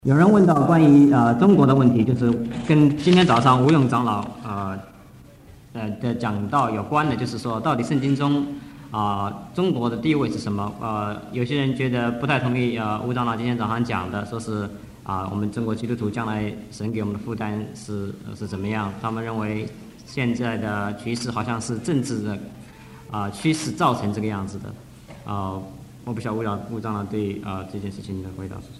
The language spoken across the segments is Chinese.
有人问到关于中国的问题，就是跟今天早上吴勇长老的讲到有关的，就是说到底圣经中中国的地位是什么？有些人觉得不太同意吴长老今天早上讲的，说是我们中国基督徒将来神给我们的负担是怎么样？他们认为现在的趋势好像是政治的趋势造成这个样子的。我不晓得吴长老对这件事情的回答是什么？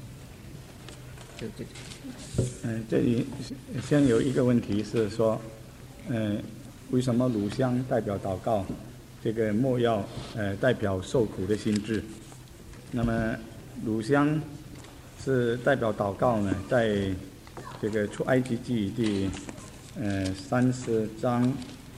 这里先有一个问题是说，为什么乳香代表祷告，这个没药代表受苦的心志？那么乳香是代表祷告呢，在这个出埃及记第30章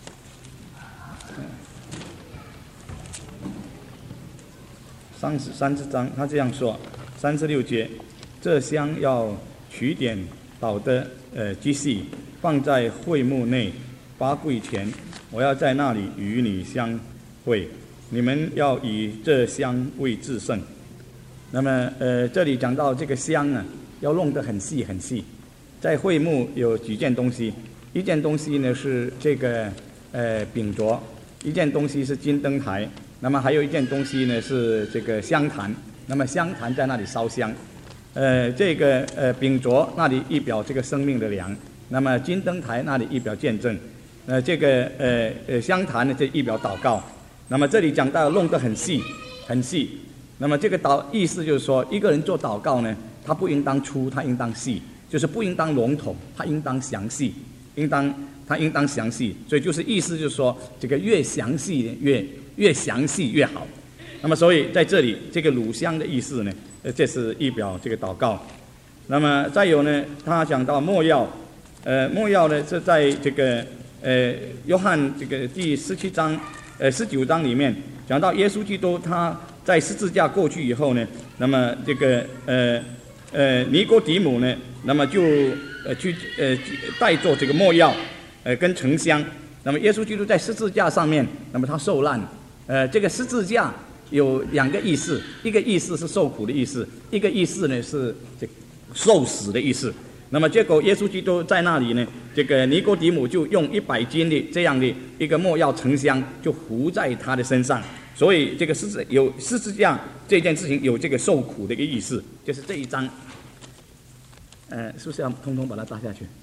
30章，他这样说，36节。这香要取点捣的机细，放在会幕内八柜前，我要在那里与你相会，你们要以这香为至圣。那么这里讲到这个香啊，要弄得很细很细。在会幕有几件东西，一件东西呢是这个饼桌，一件东西是金灯台，那么还有一件东西呢是这个香坛，那么香坛在那里烧香。这个饼桌那里意表这个生命的粮，那么金灯台那里意表见证，这个香坛呢这意表祷告。那么这里讲到弄得很细很细，那么这个意思就是说，一个人做祷告呢，他不应当粗，他应当细，就是不应当笼统，他应当详细，他应当详细。所以就是意思就是说，这个越详细越详细越好。那么所以在这里这个乳香的意思呢，这是意表这个祷告。那么再有呢，他讲到没药，没药呢是在这个约翰这个第17章19章里面讲到耶稣基督他在十字架过去以后呢，那么这个尼哥底母呢，那么就去带着这个没药跟沉香。那么耶稣基督在十字架上面，那么他受难，这个十字架有两个意思，一个意思是受苦的意思，一个意思呢是这受死的意思。那么结果耶稣基督在那里呢，这个尼哥底母就用100斤的这样的一个没药沉香，就糊在他的身上。所以这个十字架这件事情有这个受苦的一个意思，就是这一章，是不是要通通把它搭下去？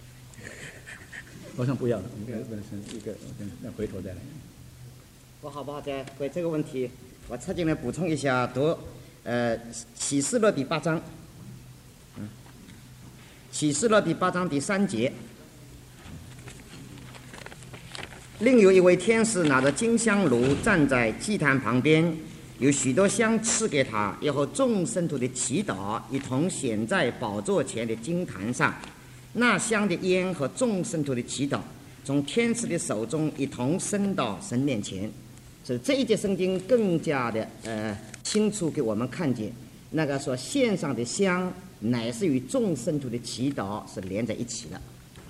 我想不要了，我们一个回头再来。 不好的，对这个问题，我侧进来补充一下，读启示录第8章，启示录第8章第3节，另有一位天使拿着金香炉站在祭坛旁边，有许多香赐给他，要和众圣徒的祈祷一同显在宝座前的金坛上。那香的烟和众圣徒的祈祷从天使的手中一同升到神面前。所以这一节圣经更加的清楚给我们看见，那个说献上的香乃是与众圣徒的祈祷是连在一起的。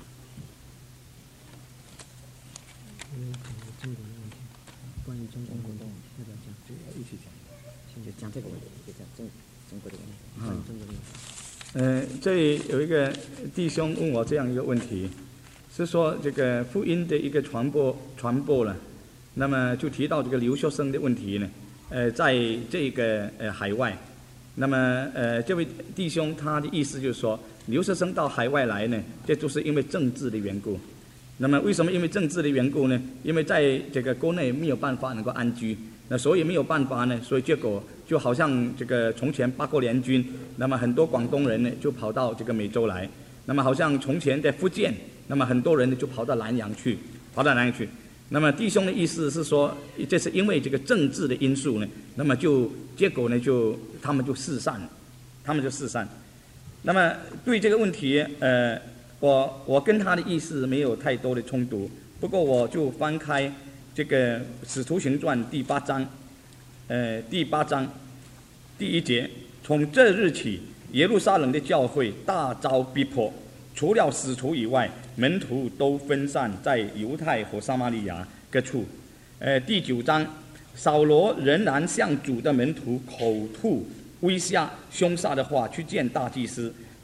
关于中国的问题，要不要讲？ 一起讲，就讲这个问题，就讲中国的问题。 这里有一个弟兄问我这样一个问题，是说这个福音的一个传播了。那么就提到这个留学生的问题呢，在这个海外，那么这位弟兄他的意思就是说，留学生到海外来呢，这就是因为政治的缘故。那么为什么因为政治的缘故呢？因为在这个国内没有办法能够安居，那所以没有办法呢，所以结果就好像这个从前八国联军，那么很多广东人呢就跑到这个美洲来，那么好像从前在福建，那么很多人呢就跑到南洋去。那么弟兄的意思是说，这是因为这个政治的因素呢，那么就结果呢他们就四散。那么对这个问题，我跟他的意思没有太多的冲突，不过我就翻开这个《使徒行传》第8章，第8章第1节，从这日起，耶路撒冷的教会大遭逼迫。除了使徒以外，门徒都分散在犹太和撒玛利亚各处。第9章，扫罗仍然向主的门徒口吐威吓、凶杀的话去见大祭司，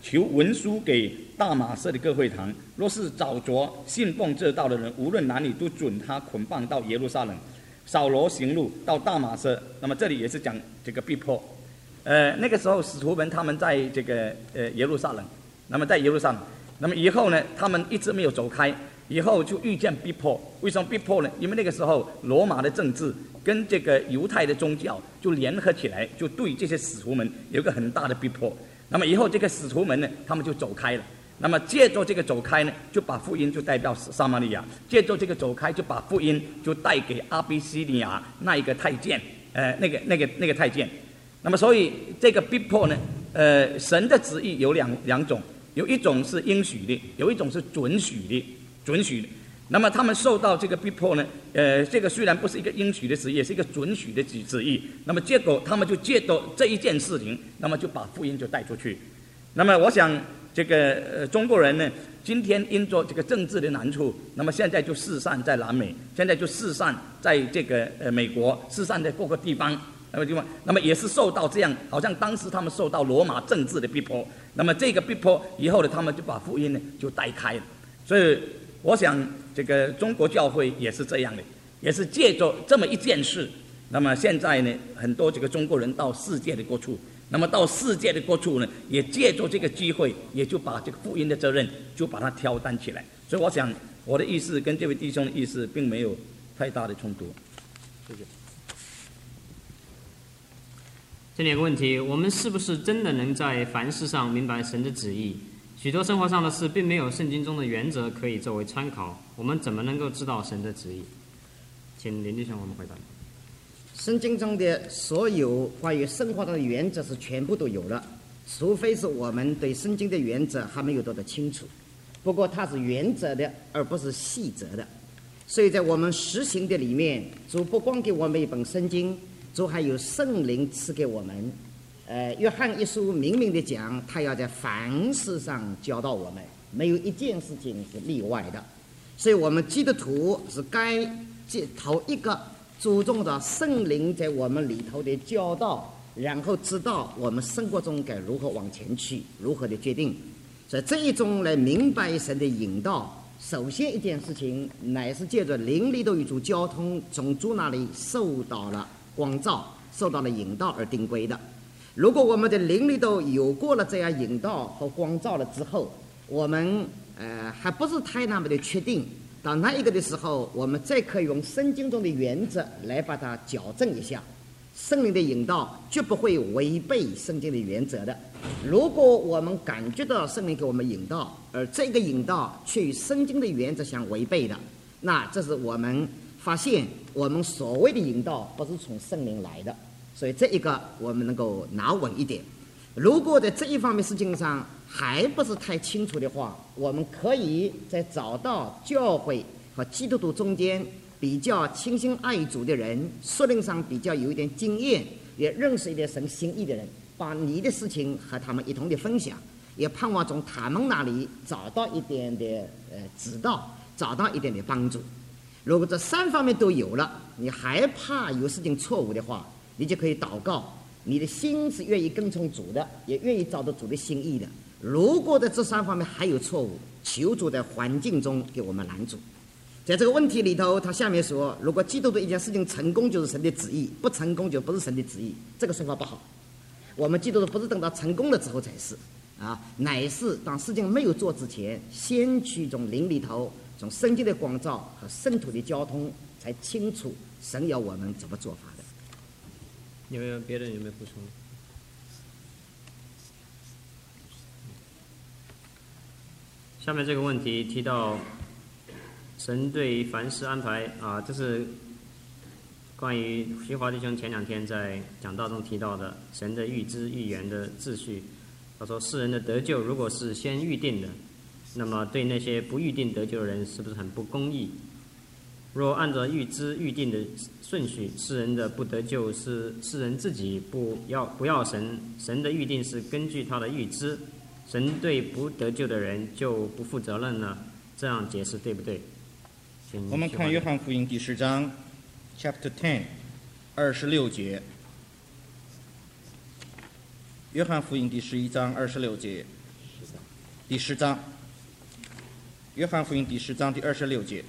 求文书给大马色的各会堂，若是找着信奉这道的人，无论哪里，都准他捆绑到耶路撒冷。扫罗行路到大马色，那么这里也是讲这个逼迫。那个时候使徒们他们在这个耶路撒冷，那么在耶路撒冷，那么以后呢，他们一直没有走开，以后就遇见逼迫。为什么逼迫呢？因为那个时候罗马的政治跟这个犹太的宗教就联合起来，就对这些使徒们有一个很大的逼迫。那么以后这个使徒们呢，他们就走开了。那么借着这个走开呢，就把福音就带到撒玛利亚；借着这个走开，就把福音就带给阿比西尼亚那一个太监，那个太监。那么所以这个逼迫呢，神的旨意有两种，有一种是应许的，有一种是准许的。那么他们受到这个逼迫呢，这个虽然不是一个应许的旨意，也是一个准许的旨意。那么结果他们就借着这一件事情，那么就把福音就带出去。那么我想这个中国人呢，今天因着这个政治的难处，那么现在就四散在南美，现在就四散在这个美国，四散在各个地方。那么也是受到这样，好像当时他们受到罗马政治的逼迫，那么这个逼迫以后呢，他们就把福音呢就带开了。所以我想这个中国教会也是这样的，也是借着这么一件事，那么现在呢，很多这个中国人到世界的各处，那么到世界的各处呢，也借着这个机会，也就把这个福音的责任就把它挑担起来。所以我想我的意思跟这位弟兄的意思并没有太大的冲突。谢谢。 这里有个问题，我们是不是真的能在凡事上明白神的旨意？许多生活上的事并没有圣经中的原则可以作为参考，我们怎么能够知道神的旨意？请林弟兄我们回答。 圣经中的所有关于生活的原则是全部都有了，除非是我们对圣经的原则还没有多得清楚。不过它是原则的，而不是细则的。所以在我们实行的里面，主不光给我们一本圣经，主还有圣灵赐给我们。约翰一书明明的讲，他要在凡事上教导我们，没有一件事情是例外的。所以我们基督徒是该头一个注重到圣灵在我们里头的教导，然后知道我们生活中该如何往前去，如何的决定。所以这一种来明白神的引导，首先一件事情乃是借着灵里头与主交通，从主那里受到了光照，受到了引导而定规的。如果我们的灵里头有过了这样引导和光照了之后，我们还不是太那么的确定，到那一个的时候，我们再可以用圣经中的原则来把它矫正一下。圣灵的引导绝不会违背圣经的原则的。如果我们感觉到圣灵给我们引导，而这个引导却与圣经的原则相违背的，那这是我们发现我们所谓的引导不是从圣灵来的。所以这一个我们能够拿稳一点。如果在这一方面事情上还不是太清楚的话，我们可以在找到教会和基督徒中间比较倾心爱主的人，属灵上比较有一点经验，也认识一点神心意的人，把你的事情和他们一同的分享，也盼望从他们那里找到一点的指导，找到一点的帮助。如果这三方面都有了，你还怕有事情错误的话，你就可以祷告，你的心是愿意跟从主的，也愿意照着主的心意的。如果在这三方面还有错误，求主在环境中给我们拦阻。在这个问题里头，他下面说，如果基督徒一件事情成功就是神的旨意，不成功就不是神的旨意，这个说法不好。我们基督徒不是等到成功了之后才是乃是当事情没有做之前，先去从灵里头，从圣经的光照和圣徒的交通，才清楚神要我们怎么做法的。 有没有别人有没有补充？下面这个问题提到神对凡事安排这是关于徐华弟兄前2天在讲道中提到的神的预知预言的秩序。他说世人的得救如果是先预定的，那么对那些不预定得救的人是不是很不公义？若按照预知预定的顺序，世人的不得救是世人自己不要神，神的预定是根据他的预知，神对不得救的人就不负责任了，这样解释对不对？ 我们看约翰福音第10章 Chapter 10 26节。约翰福音第11章26节， 第10章，约翰福音第10章第26节。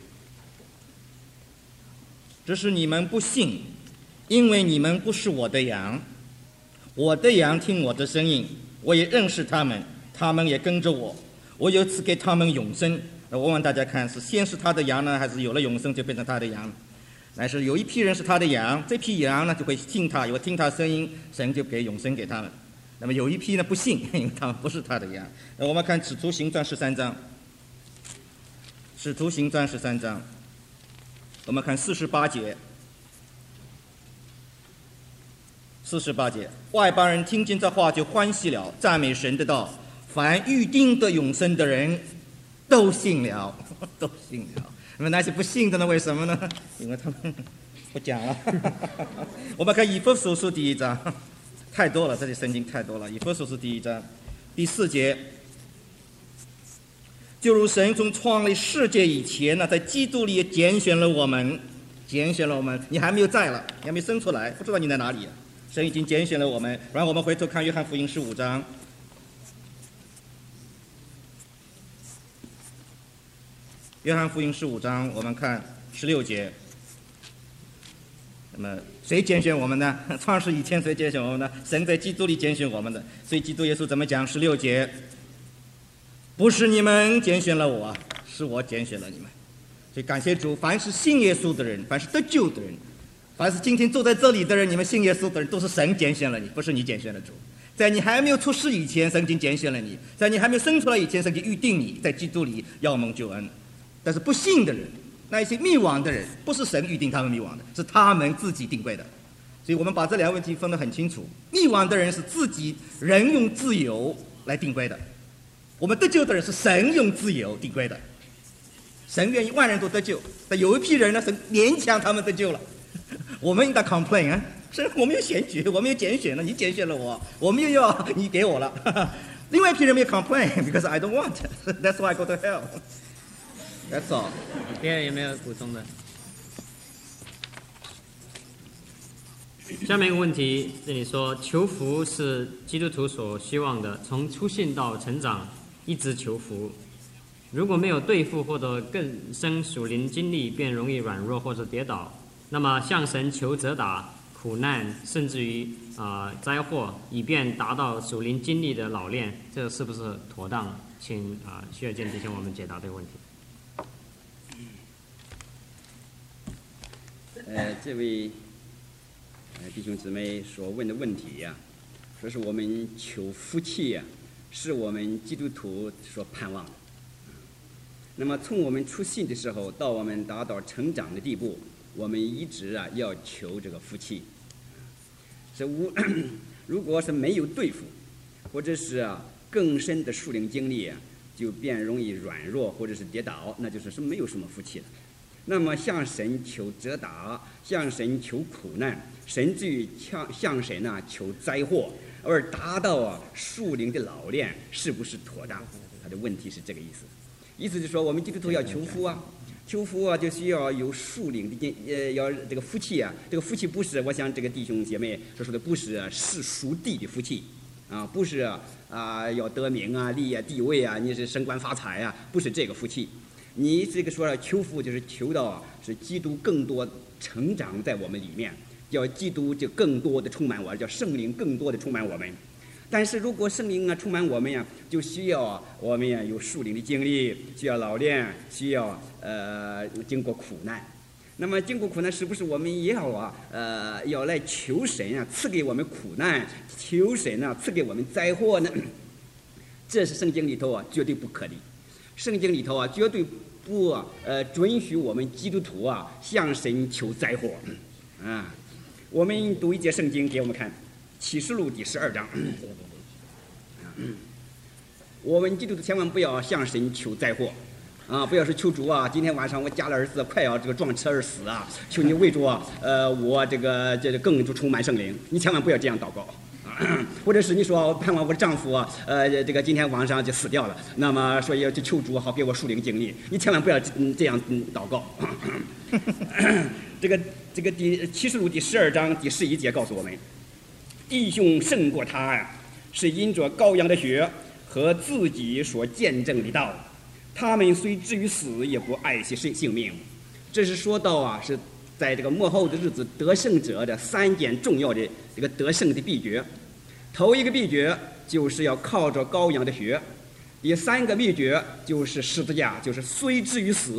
只是你们不信，因为你们不是我的羊。我的羊听我的声音，我也认识他们，他们也跟着我。我有赐给他们永生。我问大家看，是先是他的羊呢，还是有了永生就变成他的羊？但是有一批人是他的羊，这批羊呢就会信他，有听他声音，神就给永生给他们。那么有一批呢不信，因为他们不是他的羊。我们看使徒行传13章，使徒行传13章，我们看48节。48节，外邦人听见这话就欢喜了，赞美神的道。凡预定的永生的人都信了，都信了。那么那些不信的呢？为什么呢？因为他们不讲了。我们看以弗所书第1章，太多了，这里圣经太多了。以弗所书第1章第4节，就如神从创立世界以前呢，在基督里也拣选了我们，拣选了我们。你还没有在了，你还没生出来，不知道你在哪里。神已经拣选了我们。然后我们回头看约翰福音15章。约翰福音15章，我们看16节。那么谁拣选我们呢？创世以前谁拣选我们呢？神在基督里拣选我们的。所以基督耶稣怎么讲？16节，不是你们拣选了我，是我拣选了你们。所以感谢主，凡是信耶稣的人，凡是得救的人，凡是今天坐在这里的人，你们信耶稣的人，都是神拣选了你，不是你拣选了主。在你还没有出世以前，神已经拣选了你；在你还没有生出来以前，神已经预定你在基督里要蒙救恩。但是不信的人，那一些迷惘的人，不是神预定他们迷惘的，是他们自己定规的。所以我们把这两个问题分得很清楚。迷惘的人是自己人用自由来定规的，我们得救的人是神用自由定规的。神愿意万人都得救，但有一批人呢，神勉强他们得救了。我们应该 complain 啊，是我们有选举，我们有拣选了，你拣选了我，我们又要你给我了。另外一批人没有 complain because I don't want. That's why I go to hell. That's all. 别人有没有补充的？下面一个问题，这里说求福是基督徒所希望的，从初信到成长一直求福。如果没有对付或者更深属灵经历，便容易软弱或者跌倒。那么向神求责打、苦难，甚至于灾祸，以便达到属灵经历的老练，这是不是妥当？请徐尔健弟兄我们解答这个问题。 这位弟兄姊妹所问的问题呀，说是我们求福气呀，是我们基督徒所盼望的。那么从我们出信的时候到我们达到成长的地步，我们一直要求这个福气。如果是没有对付，或者是更深的属灵经历就变容易软弱或者是跌倒，那就是没有什么福气了。那么向神求责打，向神求苦难，甚至于向神求灾祸，而达到属灵的老练，是不是妥当？他的问题是这个意思。意思就是说，我们基督徒要求福求福就需要有属灵的要这个福气这个福气不是，我想这个弟兄姐妹所说的不是是属地的福气不是要得名利地位你是升官发财不是这个福气。你这个说求福就是求到是基督更多成长在我们里面，叫基督就更多的充满我，叫圣灵更多的充满我们。但是如果圣灵充满我们就需要我们有属灵的经历，需要老练，需要经过苦难。那么经过苦难，是不是我们也要来求神赐给我们苦难，求神赐给我们灾祸呢？这是圣经里头绝对不可以。圣经里头绝对不准许我们基督徒向神求灾祸我们读一节圣经给我们看，启示录第12章。我们基督徒千万不要向神求灾祸不要是求主今天晚上我家的儿子快要这个撞车而死求你为主我这个更充满圣灵，你千万不要这样祷告。或者是你说我盼望我的丈夫这个今天晚上就死掉了，那么所以要去求主好给我属灵经历，你千万不要这样祷告。这个启示录第12章第11节告诉我们，弟兄胜过他是因着羔羊的血和自己所见证的道。他们虽至于死，也不爱惜性命。这是说到啊，是在这个末后的日子得胜者的3件重要的这个得胜的秘诀。头一个秘诀就是要靠着羔羊的血。第3个秘诀就是十字架，就是虽至于死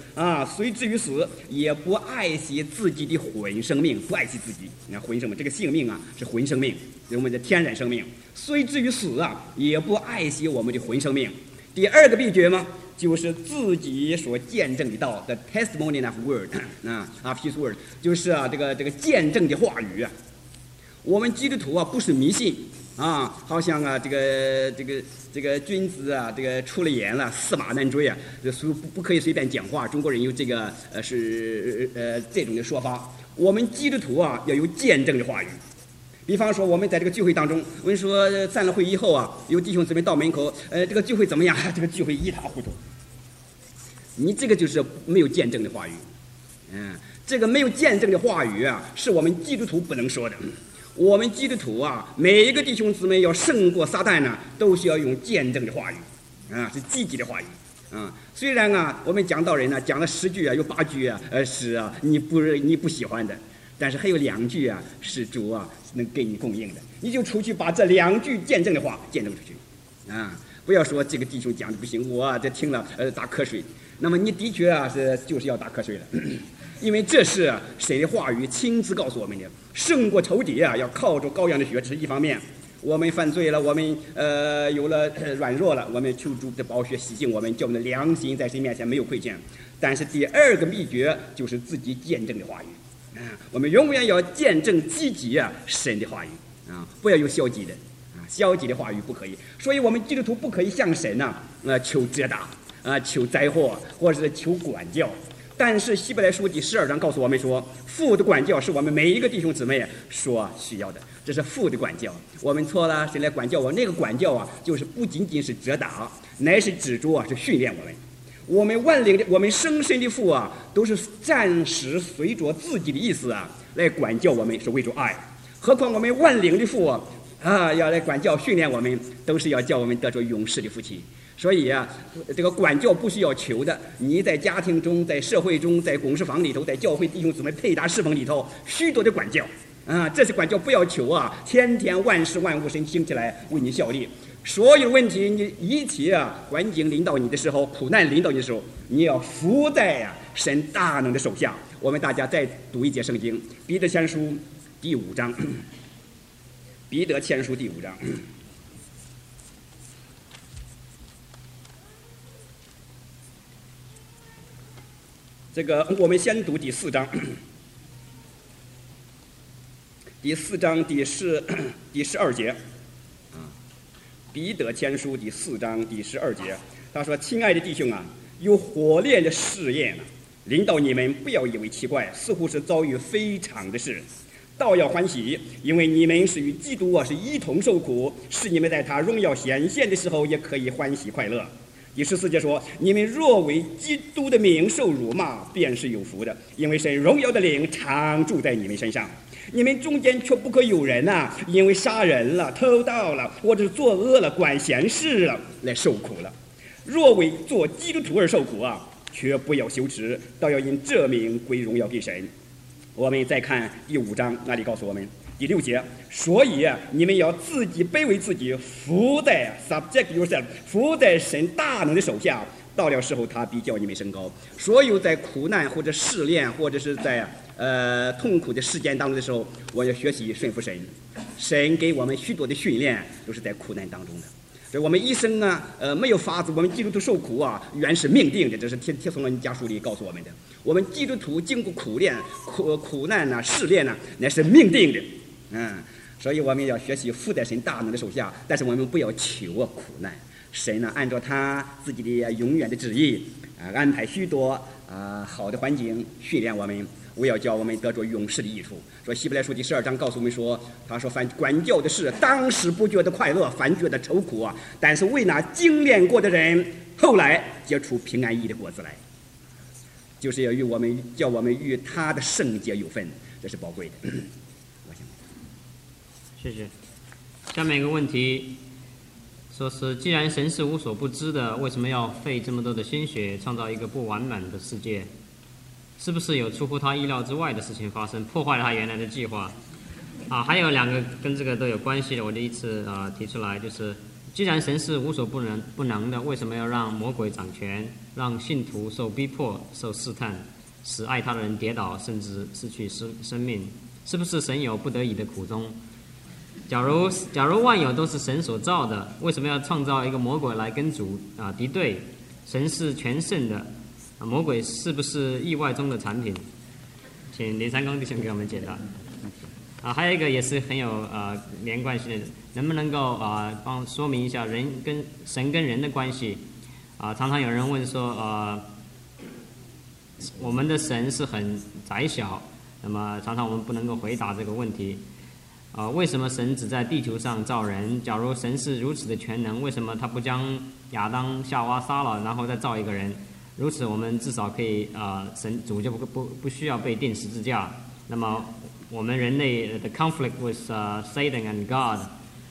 也不爱惜自己的魂生命，不爱惜自己。你看魂生命，这个性命啊是魂生命，是我们的天然生命。虽至于死啊，也不爱惜我们的魂生命。第2个秘诀嘛，就是自己所见证的道 ，the testimony of word of his word， 就是这个见证的话语啊。我们基督徒啊，不是迷信啊，好像啊这个君子啊，这个出了言了，驷马难追啊，不可以随便讲话。中国人有这个这种的说法。我们基督徒啊，要有见证的话语。比方说，我们在这个聚会当中，我跟你说，散了会以后啊，有弟兄姊妹到门口，这个聚会怎么样？这个聚会一塌糊涂。你这个就是没有见证的话语，这个没有见证的话语啊，是我们基督徒不能说的。我们基督徒啊，每一个弟兄姊妹要胜过撒旦呢，都需要用见证的话语，是积极的话语。虽然啊，我们讲道人呢讲了10句啊，有8句啊，是啊，你不喜欢的，但是还有2句啊，是主啊能给你供应的，你就出去把这2句见证的话见证出去，不要说这个弟兄讲的不行，我这听了打瞌睡，那么你的确啊就是要打瞌睡了，因为这是神的话语亲自告诉我们的，胜过仇敌啊，要靠着羔羊的血，这是一方面。我们犯罪了，我们有了软弱了，我们求主的宝血洗净我们，叫我们的良心在神面前没有亏欠。但是第2个秘诀就是自己见证的话语，我们永远要见证积极神的话语不要有消极的消极的话语不可以。所以我们基督徒不可以向神求责打求灾祸，或者是求管教。但是希伯来书第12章告诉我们说，父的管教是我们每一个弟兄姊妹所需要的，这是父的管教。我们错了，谁来管教我？那个管教啊，就是不仅仅是责打，乃是指出是训练我们。我们万灵的，我们生身的父啊，都是暂时随着自己的意思来管教我们，是为着爱。何况我们万灵的父要来管教训练我们，都是要叫我们得着永世的福气。所以这个管教不需要求的，你在家庭中，在社会中，在公事房里头，在教会弟兄姊妹配搭侍奉里头，许多的管教这些管教不要求天天万事万物神兴起来为你效力。所有问题你一切环境临到你的时候，苦难临到你的时候，你要服在神大能的手下。我们大家再读一节圣经，彼得前书第5章，彼得前书第5章。这个我们先读第4章，第4章第12节彼得前书第4章第12节，他说：“亲爱的弟兄有火炼的试验临到你们，不要以为奇怪，似乎是遭遇非常的事，倒要欢喜，因为你们是与基督是一同受苦，使你们在他荣耀显现的时候也可以欢喜快乐。”第14节说：“你们若为基督的名受辱骂，便是有福的，因为神荣耀的灵常住在你们身上。你们中间却不可有人因为杀人了、偷盗了，或者是作恶了、管闲事了，来受苦了。若为做基督徒而受苦却不要羞耻，倒要因这名归荣耀给神。”我们再看第5章，那里告诉我们第6节，所以你们要自己卑微自己，服在 subject yourself， 服在神大能的手下，到了时候他必叫你们升高。所有在苦难或者试炼或者是在痛苦的事件当中的时候，我要学习顺服神。神给我们许多的训练都是在苦难当中的。所以我们一生没有法子，我们基督徒受苦原是命定的，这是帖撒罗尼迦书里告诉我们的。我们基督徒经过苦难试炼乃是命定的。所以我们要学习服在神大能的手下，但是我们不要求苦难。神按照他自己的永远的旨意安排许多好的环境训练我们，我要叫我们得着永世的益处。说希伯来书第12章告诉我们说，他说凡管教的事，当时不觉得快乐，反觉得愁苦但是为那精炼过的人，后来结出平安义的果子来，就是要叫我们与他的圣洁有份，这是宝贵的。 谢谢。下面一个问题说是既然神是无所不知的，为什么要费这么多的心血创造一个不完满的世界？是不是有出乎他意料之外的事情发生，破坏了他原来的计划？还有2个跟这个都有关系的，我第一次提出来，就是既然神是无所不能的，为什么要让魔鬼掌权，让信徒受逼迫、受试探，使爱他的人跌倒，甚至失去生命？是不是神有不得已的苦衷？假如万有都是神所造的，为什么要创造一个魔鬼来跟主敌对？神是全胜的，魔鬼是不是意外中的产品？请林三公弟兄给我们解答。还有一个也是很有连贯性的，能不能够帮说明一下神跟人的关系？常常有人问说我们的神是很窄小，那么常常我们不能够回答这个问题。为什么神只在地球上造人？假如神是如此的全能，为什么他不将亚当夏娃杀了，然后再造一个人？如此我们至少可以神主就不需要被钉十字架。那么我们人类的 conflict with Satan and God，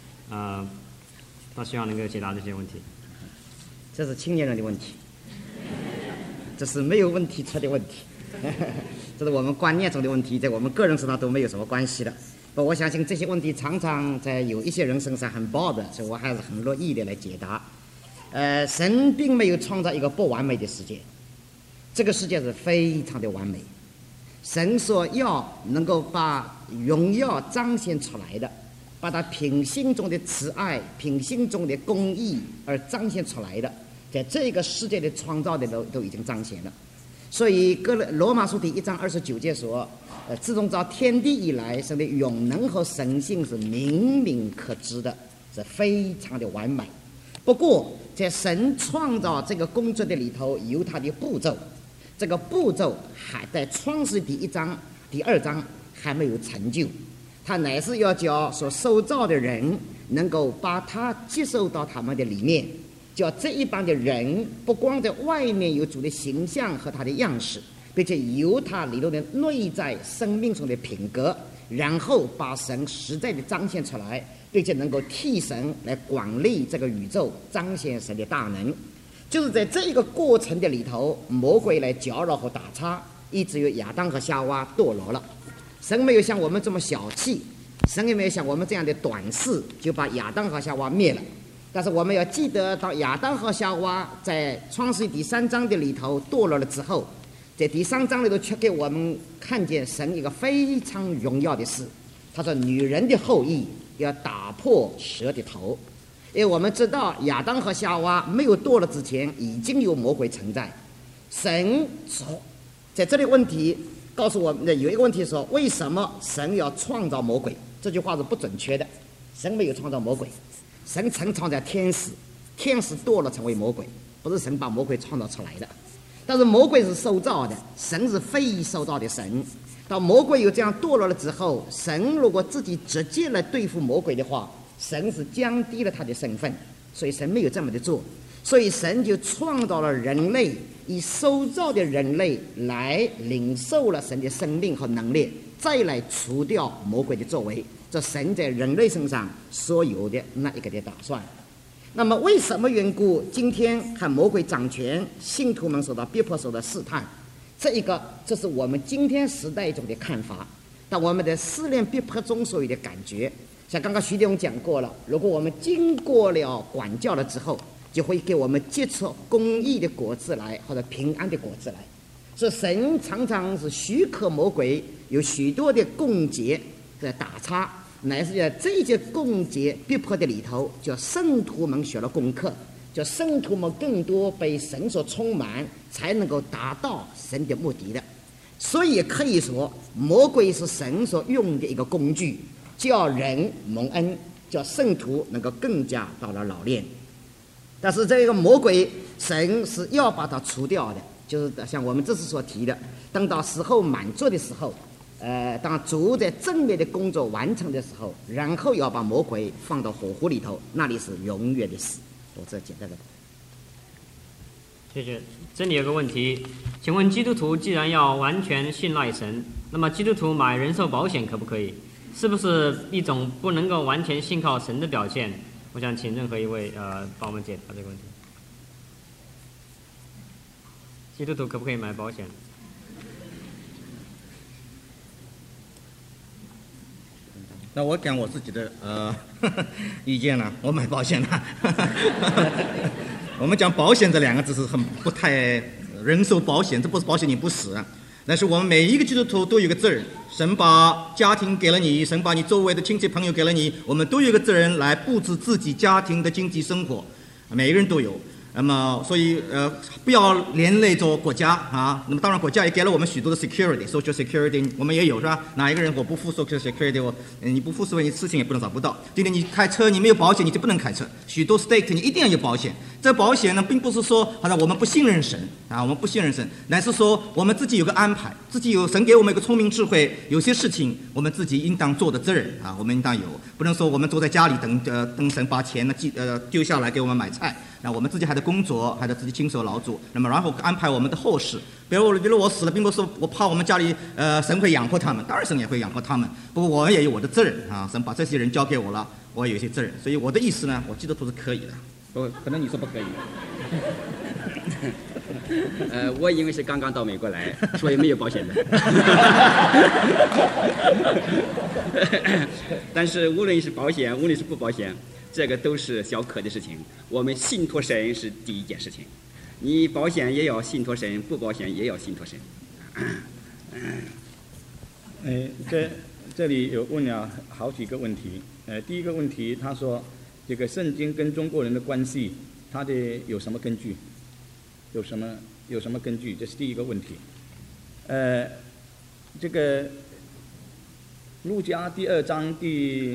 他希望能够解答这些问题。 这是青年人的问题，这是没有问题出的问题，这是我们观念中的问题，在我们个人身上都没有什么关系的。我相信这些问题常常在有一些人身上很爆的，所以我还是很乐意的来解答。神并没有创造一个不完美的世界，这个世界是非常的完美。神所要能够把荣耀彰显出来的，把他品性中的慈爱、品性中的公义而彰显出来的，在这个世界的创造的都已经彰显了。所以罗马书第1章29节说，自从造天地以来，神的永能和神性是明明可知的，是非常的完美。不过在神创造这个工作的里头有他的步骤，这个步骤还在创世第1章、第2章还没有成就，他乃是要叫所受造的人能够把他接受到他们的里面，叫这一帮的人不光在外面有主的形象和他的样式，并且有他里头的内在生命中的品格，然后把神实在的彰显出来，并且能够替神来管理这个宇宙，彰显神的大能。就是在这一个过程的里头，魔鬼来搅扰和打岔，以至于亚当和夏娃堕落了。神没有像我们这么小气，神也没有像我们这样的短视，就把亚当和夏娃灭了。但是我们要记得，到亚当和夏娃在创世第3章的里头堕落了之后，在第3章里头却给我们看见神一个非常荣耀的事。他说女人的后裔要打破蛇的头。因为我们知道亚当和夏娃没有堕落之前已经有魔鬼存在。神在这里问题告诉我们的有一个问题说，为什么神要创造魔鬼？这句话是不准确的，神没有创造魔鬼，神曾创造天使，天使堕落成为魔鬼，不是神把魔鬼创造出来的。但是魔鬼是受造的，神是非受造的神。到魔鬼有这样堕落了之后，神如果自己直接来对付魔鬼的话，神是降低了他的身份，所以神没有这么的做。所以神就创造了人类，以受造的人类来领受了神的生命和能力，再来除掉魔鬼的作为，这神在人类身上所有的那一个的打算。那么为什么缘故今天看魔鬼掌权，信徒们受到逼迫，受到试探？这是我们今天时代中的看法，但我们的试炼逼迫中所有的感觉，像刚刚徐弟兄讲过了，如果我们经过了管教了之后，就会给我们结出公义的果子来，或者平安的果子来。所以神常常是许可魔鬼有许多的攻击的打岔，乃是在这些攻击逼迫的里头，叫圣徒们学了功课，叫圣徒们更多被神所充满，才能够达到神的目的的。所以可以说，魔鬼是神所用的一个工具，叫人蒙恩，叫圣徒能够更加到了老练。但是这个魔鬼，神是要把它除掉的，就是像我们这次所提的，等到时候满足的时候，当主在正面的工作完成的时候，然后要把魔鬼放到火湖里头，那里是永远的死。我这简单的。 谢谢。这里有个问题，请问基督徒既然要完全信赖神，那么基督徒买人寿保险可不可以？是不是一种不能够完全信靠神的表现？ 我想请任何一位帮我们解答这个问题。基督徒可不可以买保险？ 那我讲我自己的意见了，我买保险了。我们讲保险这两个字是很不太人寿保险，这不是保险你不死啊。但是我们每一个基督徒都有个责任，神把家庭给了你，神把你周围的亲戚朋友给了你，我们都有个责任来布置自己家庭的经济生活，每个人都有。那么，所以不要连累着国家啊。那么，当然国家也给了我们许多的 security，social security， 我们也有是吧？哪一个人我不付 social security， 你不付所以事情也不能找不到。今天你开车你没有保险你就不能开车，许多 state 你一定要有保险。这保险呢，并不是说好像我们不信任神啊，我们不信任神，乃是说我们自己有个安排，自己有神给我们一个聪明智慧，有些事情我们自己应当做的责任啊，我们应当有，不能说我们坐在家里等神把钱呢丢下来给我们买菜。那我们自己还得工作，还得自己亲手劳作，那么然后安排我们的后事。比如我死了，并不是我怕我们家里神会养活他们，当然神也会养活他们。不过我也有我的责任啊，神把这些人交给我了，我也有一些责任。所以我的意思呢，我基督徒是可以的。 可能你说不可以。我因为是刚刚到美国来，所以没有保险的。但是无论是保险，无论是不保险，这个都是小可的事情。我们信托神是第一件事情，你保险也要信托神，不保险也要信托神。 这里有问了好几个问题。第一个问题，他说这个圣经跟中国人的关系，它的有什么根据？有什么根据？这是第一个问题。这个路加第2章第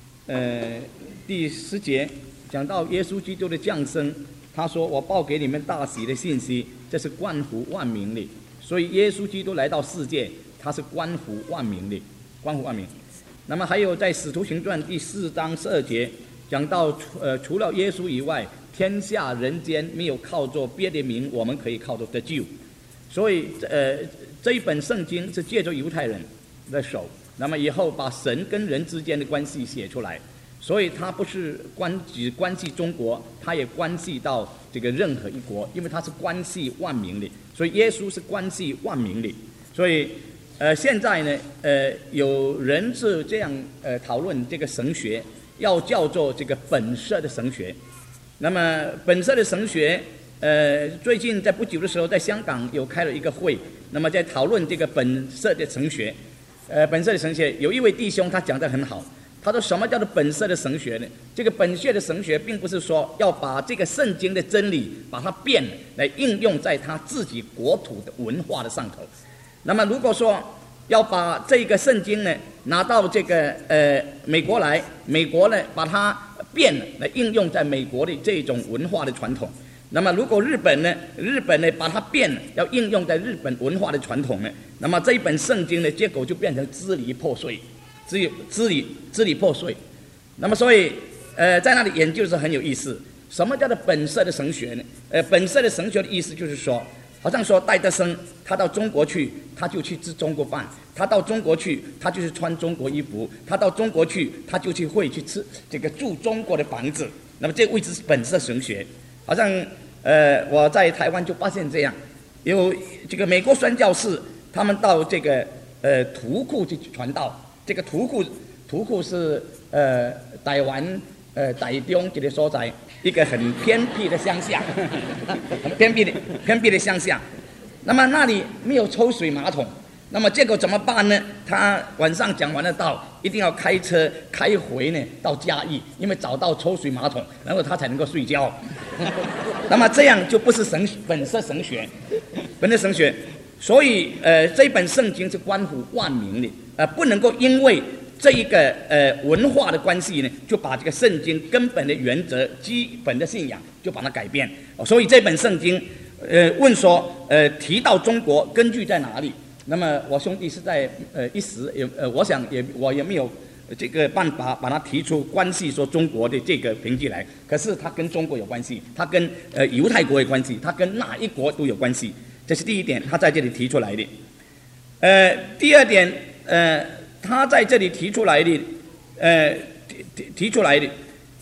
10节讲到耶稣基督的降生，他说：“我报给你们大喜的信息，这是关乎万民的。”所以耶稣基督来到世界，他是关乎万民的，关乎万民。那么还有在使徒行传第4章12节讲到，除了耶稣以外，天下人间没有靠着别的名，我们可以靠着得救。所以这一本圣经是借着犹太人的手，那么以后把神跟人之间的关系写出来。所以它不是只关系中国，它也关系到这个任何一国，因为它是关系万民的。所以耶稣是关系万民的。所以现在呢有人是这样讨论这个神学，要叫做这个本色的神学。那么本色的神学最近在不久的时候在香港有开了一个会，那么在讨论这个本色的神学。本色的神学有一位弟兄他讲得很好，他说什么叫做本色的神学呢？这个本色的神学并不是说要把这个圣经的真理把它变了来应用在他自己国土的文化的上头。那么如果说要把这个圣经呢拿到这个美国来，美国呢把它变了来应用在美国的这种文化的传统。那么如果日本呢把它变了要应用在日本文化的传统呢，那么这一本圣经呢结果就变成支离破碎，支离破碎。那么所以在那里研究是很有意思。什么叫做本色的神学呢？本色的神学的意思就是说，好像说戴德生他到中国去，他就去吃中国饭；他到中国去，他就是穿中国衣服；他到中国去，他就会去吃这个住中国的房子。那么这个位置是本色神学。好像我在台湾就发现这样，有这个美国宣教士他们到这个图库去传道。这个图库是台湾台中这个所在一个很偏僻的乡下，很偏僻的乡下。那么那里没有抽水马桶，那么结果怎么办呢？他晚上讲完了道，一定要开车开回呢到嘉义，因为找到抽水马桶，然后他才能够睡觉。那么这样就不是本色神学，本色神学。所以这一本圣经是关乎万民的，不能够因为这一个文化的关系呢，就把这个圣经根本的原则、基本的信仰就把它改变。所以这本圣经问说提到中国根据在哪里？那么我兄弟是在一时我想我也没有这个办法把它提出关系说中国的这个凭据来，可是它跟中国有关系，它跟犹太国有关系，它跟哪一国都有关系。这是第一点，他在这里提出来的。第二点，他在这里提出来的，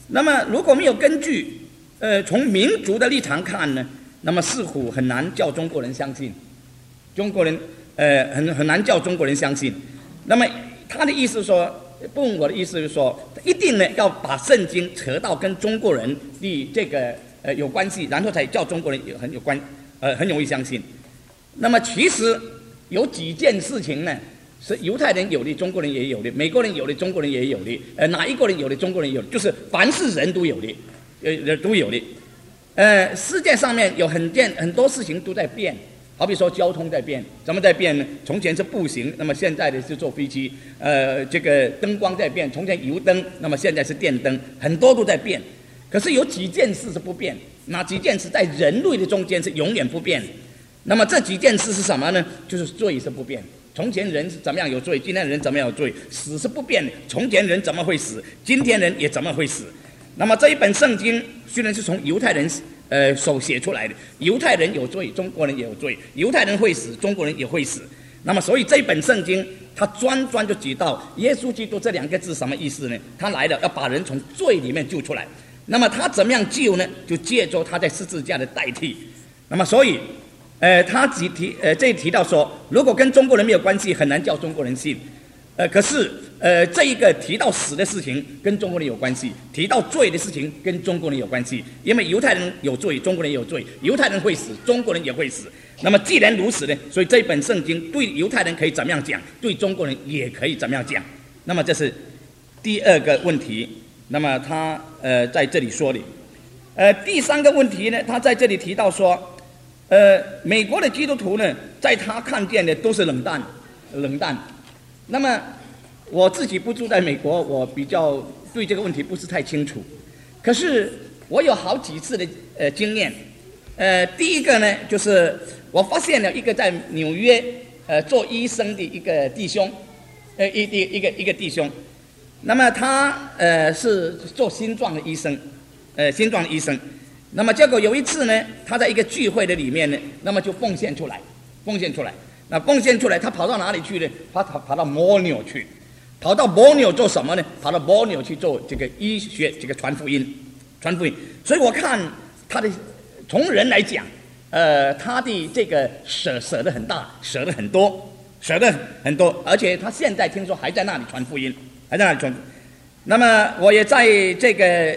那么如果没有根据，从民族的立场看呢，那么似乎很难叫中国人相信，中国人很难叫中国人相信。那么他的意思说，不问我的意思就是说，一定呢要把圣经扯到跟中国人的这个有关系，然后才叫中国人很容易相信。那么其实有几件事情呢，是犹太人有的，中国人也有的；美国人有的，中国人也有的；哪一个人有的，中国人有的，就是凡是人都有的，都有的。世界上面有很多事情都在变，好比说交通在变，怎么在变呢？从前是步行，那么现在的是坐飞机。这个灯光在变，从前油灯，那么现在是电灯，很多都在变。可是有几件事是不变，哪几件事在人类的中间是永远不变？那么这几件事是什么呢？就是罪是不变。从前人是怎么样有罪，今天人怎么样有罪？死是不变的，从前人怎么会死，今天人也怎么会死？那么这一本圣经虽然是从犹太人手写出来的，犹太人有罪，中国人也有罪；犹太人会死，中国人也会死。那么所以这一本圣经他专就提到耶稣基督这两个字什么意思呢？他来了要把人从罪里面救出来。那么他怎么样救呢？就借着他在十字架的代替。那么所以他这里提到说，如果跟中国人没有关系，很难叫中国人信。可是这一个提到死的事情跟中国人有关系，提到罪的事情跟中国人有关系，因为犹太人有罪，中国人也有罪；犹太人会死，中国人也会死。那么既然如此呢，所以这一本圣经对犹太人可以怎么样讲，对中国人也可以怎么样讲。那么这是第二个问题。那么他在这里说的，第三个问题呢，他在这里提到说，美国的基督徒呢，在他看见的都是冷淡。那么我自己不住在美国，我比较对这个问题不是太清楚。可是我有好几次的经验。第一个呢，就是我发现了一个在纽约做医生的一个弟兄，一个弟兄。那么他是做心脏的医生，那么结果有一次呢，他在一个聚会的里面呢，那么就奉献出来。那奉献出来，他跑到哪里去呢？他跑到摩纽去，跑到摩纽做什么呢？跑到摩纽去做这个医学，这个传福音。所以我看他的从人来讲，他的这个舍得很大，舍得很多，而且他现在听说还在那里传福音。那么我也在这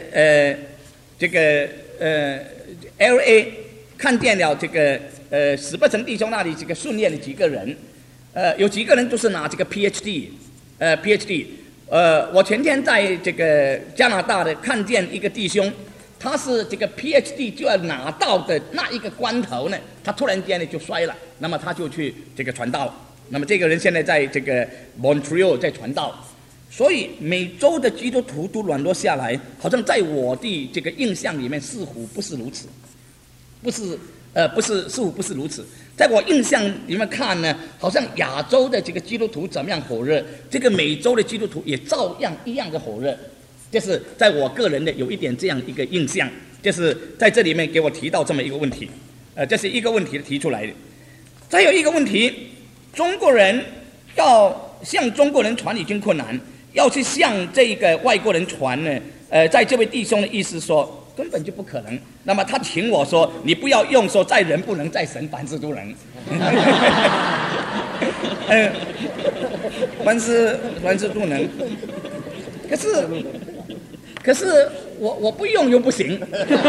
个LA 看见了这个史伯成弟兄那里这个训练的几个人，有几个人都是拿这个 PhD。我前天在这个加拿大的看见一个弟兄，他是这个 PhD 就要拿到的那一个关头呢，他突然间呢就衰了，那么他就去这个传道。那么这个人现在在这个 Montreal 在传道。所以美洲的基督徒都软弱下来，好像在我的这个印象里面似乎不是如此，似乎不是如此。在我印象里面看呢，好像亚洲的这个基督徒怎么样火热，这个美洲的基督徒也照样一样的火热。就是在我个人的有一点这样一个印象，就是在这里面给我提到这么一个问题，这是一个问题提出来的。再有一个问题，中国人要向中国人传已经困难，要去向这个外国人传呢，在这位弟兄的意思说根本就不可能。那么他请我说，你不要用说在人不能，在神凡事都能。凡事都能。可是我不用又不行。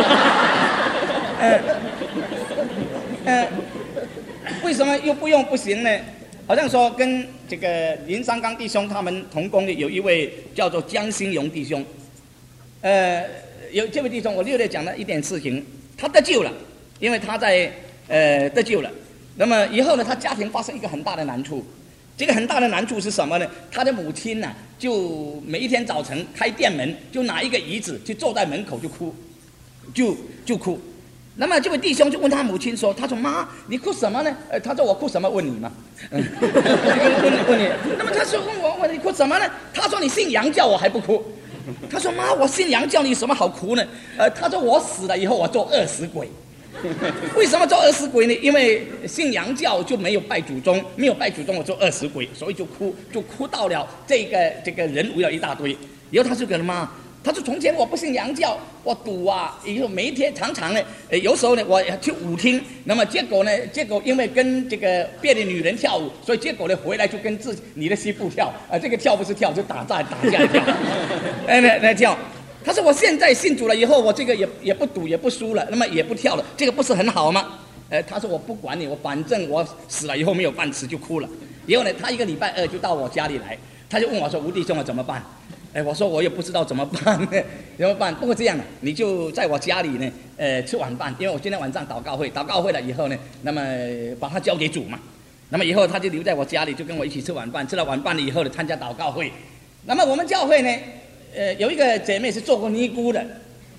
为什么又不用不行呢？好像说跟这个林三刚弟兄他们同工的有一位叫做江兴荣弟兄，有这位弟兄，我略略讲了一点事情，他得救了，因为他在得救了。那么以后呢，他家庭发生一个很大的难处，这个很大的难处是什么呢？他的母亲呢，就每一天早晨开店门，就拿一个椅子就坐在门口就哭，就哭。那么这位弟兄就问他母亲说：“他说妈，你哭什么呢？”他说：“我哭什么？问你嘛。”问你。那么他说问你哭什么呢？他说：“你信洋教，我还不哭。”他说：“妈，我信洋教，你有什么好哭呢？”他说：“我死了以后，我做饿死鬼。”为什么做饿死鬼呢？因为信洋教就没有拜祖宗，没有拜祖宗，我做饿死鬼，所以就哭到了这个人围了一大堆。以后他就跟他妈， 他说从前我不信洋教，我赌啊，以后每一天常常呢，有时候呢我去舞厅，那么结果因为跟这个别的女人跳舞，所以结果呢回来就跟你的媳妇跳，这个跳不是跳就打架跳，那跳。他说我现在信主了以后，我这个也不赌也不输了，那么也不跳了，这个不是很好吗？他说我不管你，我反正我死了以后没有饭吃就哭了。以后呢，他1个礼拜2就到我家里来，他就问我说：“吴弟兄啊，怎么办？”我说我也不知道怎么办，怎么办？不过这样，你就在我家里呢，吃晚饭，因为我今天晚上祷告会了以后呢，那么把它交给主嘛。那么以后他就留在我家里，就跟我一起吃晚饭。吃了晚饭了以后呢，参加祷告会。那么我们教会呢，有一个姐妹是做过尼姑的，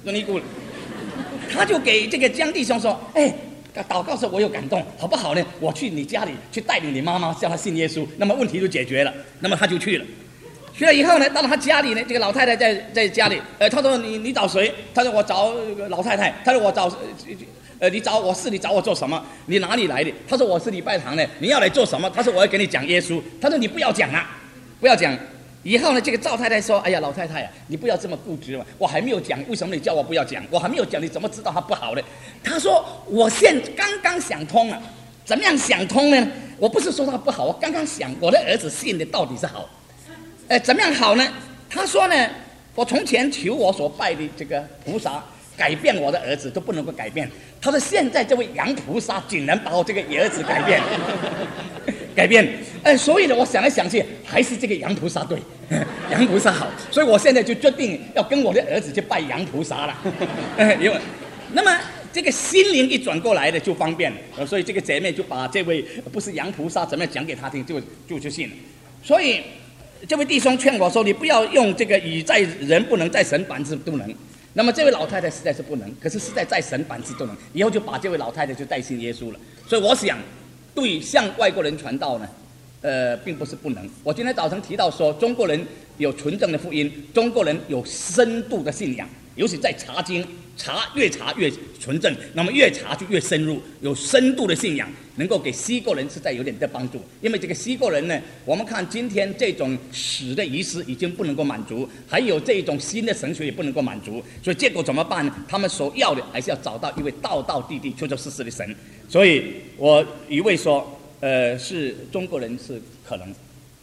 他就给这个江弟兄说：“祷告时候我有感动，好不好呢？我去你家里去带领你妈妈，叫她信耶稣，那么问题就解决了。”那么他就去了。去了以后呢，到了他家里呢，这个老太太在家里，他说你找谁？他说我找老太太。他说我找，你找我做什么？你哪里来的？他说我是礼拜堂的，你要来做什么？他说我要给你讲耶稣。他说你不要讲啊，不要讲。以后呢，这个赵太太说：“哎呀，老太太啊，你不要这么固执嘛，我还没有讲，为什么你叫我不要讲？我还没有讲，你怎么知道它不好呢？”他说：“我刚刚想通了，怎么样想通呢？我不是说它不好，我刚刚想，我的儿子信的到底是好。怎么样好呢？他说呢，我从前求我所拜的这个菩萨改变我的儿子都不能够改变。他说现在这位杨菩萨竟然把我这个儿子改变，改变。所以呢，我想来想去，还是这个杨菩萨对，杨菩萨好。所以我现在就决定要跟我的儿子去拜杨菩萨了。那么这个心灵一转过来的就方便了。所以这个姐妹就把这位不是杨菩萨怎么样讲给他听，就信了。所以这位弟兄劝我说：“你不要用这个语在人不能，在神凡事都能。”那么这位老太太实在是不能，可是实在神凡事都能。以后就把这位老太太就带信耶稣了。所以我想，对向外国人传道呢，并不是不能。我今天早晨提到说，中国人有纯正的福音，中国人有深度的信仰，尤其在查经，越查越纯正，那么越查就越深入，有深度的信仰，能够给西国人实在有点的帮助。因为这个西国人呢，我们看今天这种死的仪式已经不能够满足，还有这种新的神学也不能够满足，所以结果怎么办呢？他们所要的还是要找到一位道道地地、确确实实的神。所以我以为说，是中国人是可能。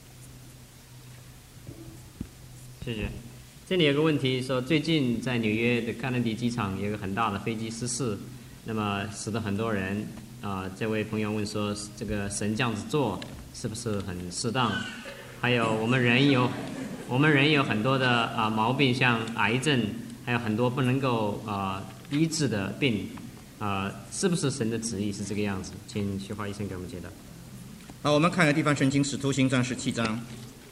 谢谢。这里有个问题说，最近在纽约的甘乃迪机场有一个很大的飞机失事，那么死了很多人。这位朋友问说，这个神这样子做是不是很适当？还有我们人有很多的毛病，像癌症，还有很多不能够医治的病，是不是神的旨意是这个样子？请徐华医生给我们解答。 好，我们看个地方圣经《使徒行传》17章，《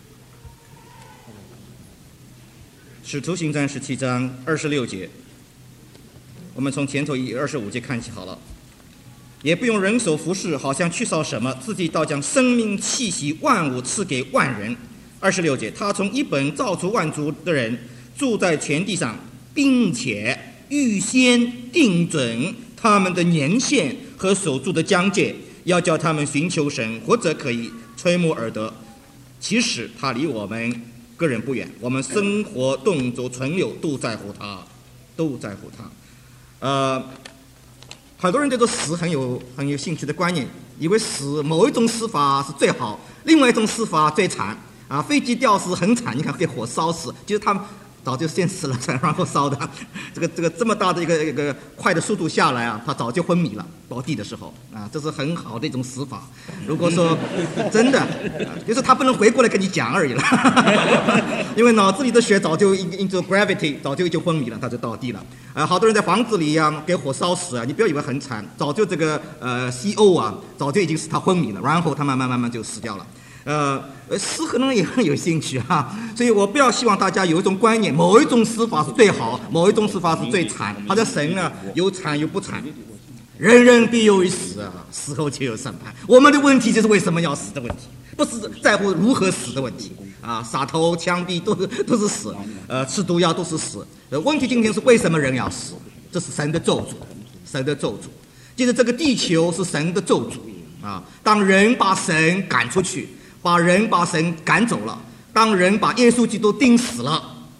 使徒行传》17章26节，我们从前头25节看起好了。也不用人手服侍，好像缺少什么，自己倒将生命气息万物赐给万人。26节，他从一本造出万族的人，住在全地上，并且预先定准他们的年限和所住的疆界，要叫他们寻求神，或者可以吹慕而得。其实他离我们个人不远，我们生活动作存留都在乎他，都在乎他。很多人对这死很有兴趣的观念，以为死某一种死法是最好，另外一种死法最惨。飞机吊死很惨，你看被火烧死，其实他们早就先死了，然后烧的。这么大的一个快的速度下来他早就昏迷了，倒地的时候这是很好的一种死法。如果说真的，就是他不能回过来跟你讲而已了，因为脑子里的血早就into gravity， 早就昏迷了，他就倒地了。好多人在房子里给火烧死你不要以为很惨，早就这个CO 早就已经使他昏迷了，然后他慢慢就死掉了。死可能也很有兴趣所以我不要希望大家有一种观念，某一种死法是最好，某一种死法是最惨。他的神有惨有不惨，人人必有一死死后且有审判。我们的问题就是为什么要死的问题，不是在乎如何死的问题杀头枪毙都是死，吃毒药都是死。问题今天是为什么人要死？这是神的咒诅，神的咒诅。就是这个地球是神的咒诅当人把神赶出去，把神赶走了，当人把耶稣基督钉死了，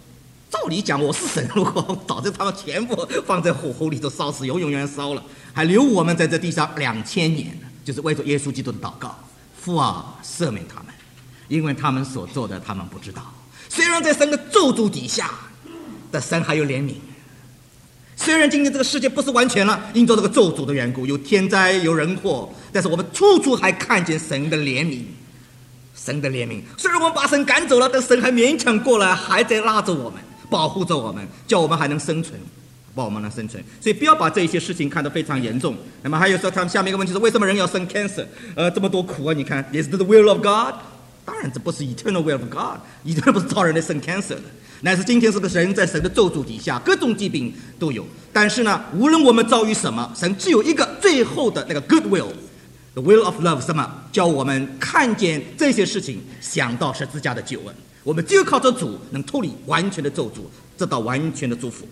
照理讲，我是神，如果早就他们全部放在火湖里头烧死，永远烧了，还留我们在这地上2000年，就是为着耶稣基督的祷告，父啊，赦免他们，因为他们所做的他们不知道。虽然在神的咒诅底下，但神还有怜悯。虽然今天这个世界不是完全了，因着这个咒诅的缘故，有天灾有人祸，但是我们处处还看见神的怜悯。神的怜悯，虽然我们把神赶走了，但神还勉强过来，还在拉着我们，保护着我们，叫我们还能生存，帮我们能生存。所以不要把这些事情看得非常严重。那么还有说，他们下面一个问题是，为什么人要生 cancer？ 这么多苦啊！你看 ，Is it the will of God？ 当然，这不是 eternal will of God，eternal 不是造人来生 cancer 的，乃是今天是个人在神的咒诅底下，各种疾病都有。但是呢，无论我们遭遇什么，神只有一个最后的那个 good will。The will of love 什么？叫我们看见这些事情，想到十字架的救恩。我们只有靠着主，能脱离完全的咒诅，得到完全的祝福。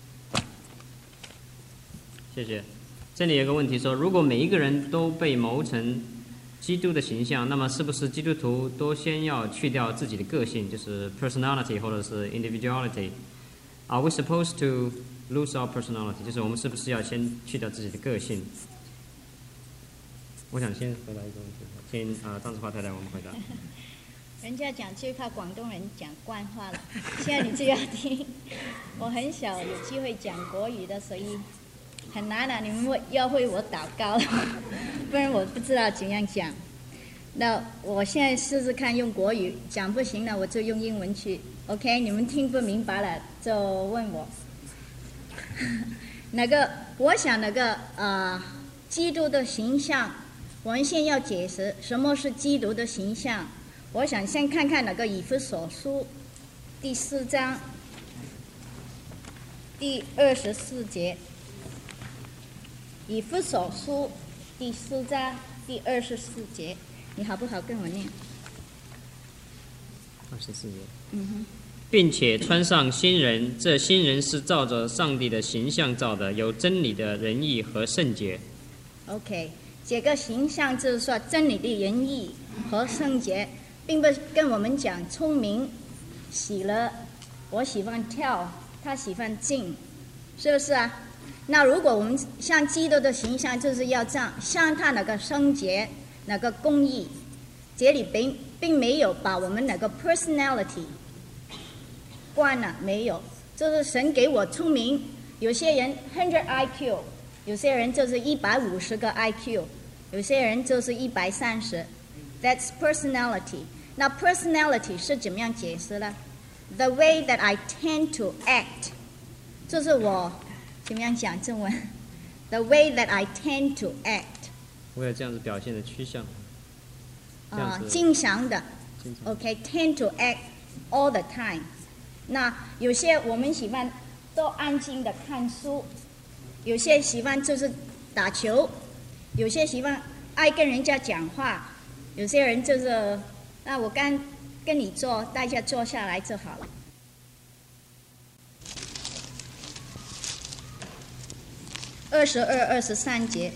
谢谢。这里有个问题说，如果每一个人都被谋成基督的形象，那么是不是基督徒都先要去掉自己的个性，就是 personality 或者是 individuality？Are we supposed to lose our personality？ 就是我们是不是要先去掉自己的个性？我想先回答一个问题，请张子华太太我们回答。 人家讲最怕广东人讲官话了，现在你就要听。我很小有机会讲国语的，所以很难啊，你们要为我祷告，不然我不知道怎样讲。那我现在试试看用国语讲，不行了我就用英文去。OK， 你们听不明白了就问我。我想基督的形象。我们先要解释什么是基督的形象。我想先看看以弗所书第4章第24节。以弗所书第4章第24节，你好不好跟我念 ？24节。并且穿上新人，这新人是照着上帝的形象造的，有真理的仁义和圣洁。 OK。这个形象就是说真理的仁义和圣洁，并不跟我们讲聪明、喜乐。我喜欢跳，他喜欢静，是不是啊？那如果我们像基督的形象，就是要这样，像他圣洁、公义，这里并没有把我们personality 关了，没有。就是神给我聪明，有些人100 IQ。有些人就是150个 IQ， 有些人就是130。That's personality。那 personality 是怎么样解释呢 ？The way that I tend to act， 就是我怎么样讲中文 ？The way that I tend to act。 我有这样子表现的趋向。 经常的。OK，tend to act all the time。那有些我们喜欢都安静的看书。有些喜欢就是打球，有些喜欢爱跟人家讲话，有些人就是那我跟你坐，大家坐下来就好了。22、23节。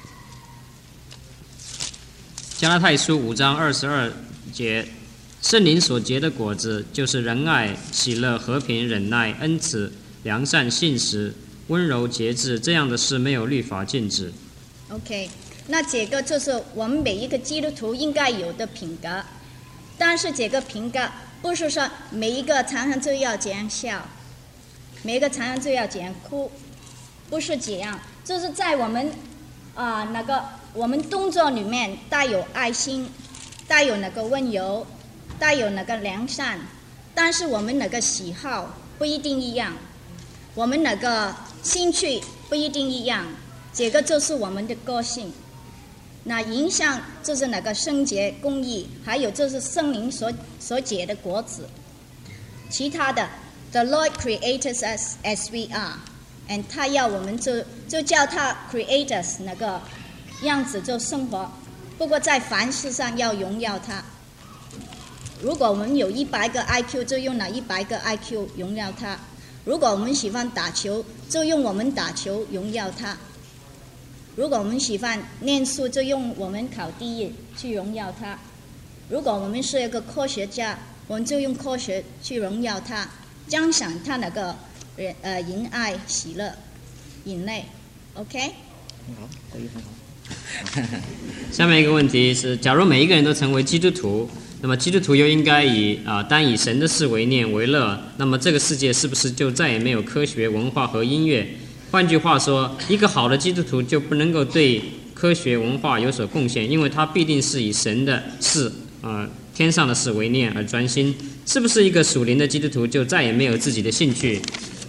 加拉太书5章22节，圣灵所结的果子，就是仁爱、喜乐、和平、忍耐、恩慈、良善、信实。温柔节制，这样的事没有律法禁止。 OK， 那这个就是我们每一个基督徒应该有的品格，但是这个品格不是说每一个常常就要这样笑，每一个常常就要这样哭，不是这样，就是在我们我们动作里面带有爱心，带有温柔，带有良善，但是我们喜好不一定一样，我们兴趣不一定一样，这个就是我们的个性。那影响就是圣洁、公义，还有就是圣灵所结的果子。其他的 ，The Lord created us as we are，and 他要我们就叫他 create us 样子就生活。不过在凡事上要荣耀他。如果我们有100个 IQ， 就用那100个 IQ 荣耀他。如果我们喜欢打球，就用我们打球荣耀他；如果我们喜欢念书，就用我们考第一去荣耀他；如果我们是一个科学家，我们就用科学去荣耀他。 奖赏他那个仁爱、喜乐、忍耐。OK？ 好，可以很好。 下面一个问题是：假如每一个人都成为基督徒，那么基督徒又应该单以神的事为念为乐，那么这个世界是不是就再也没有科学、文化和音乐？换句话说，一个好的基督徒就不能够对科学、文化有所贡献，因为他必定是以神的事天上的事为念而专心。是不是一个属灵的基督徒就再也没有自己的兴趣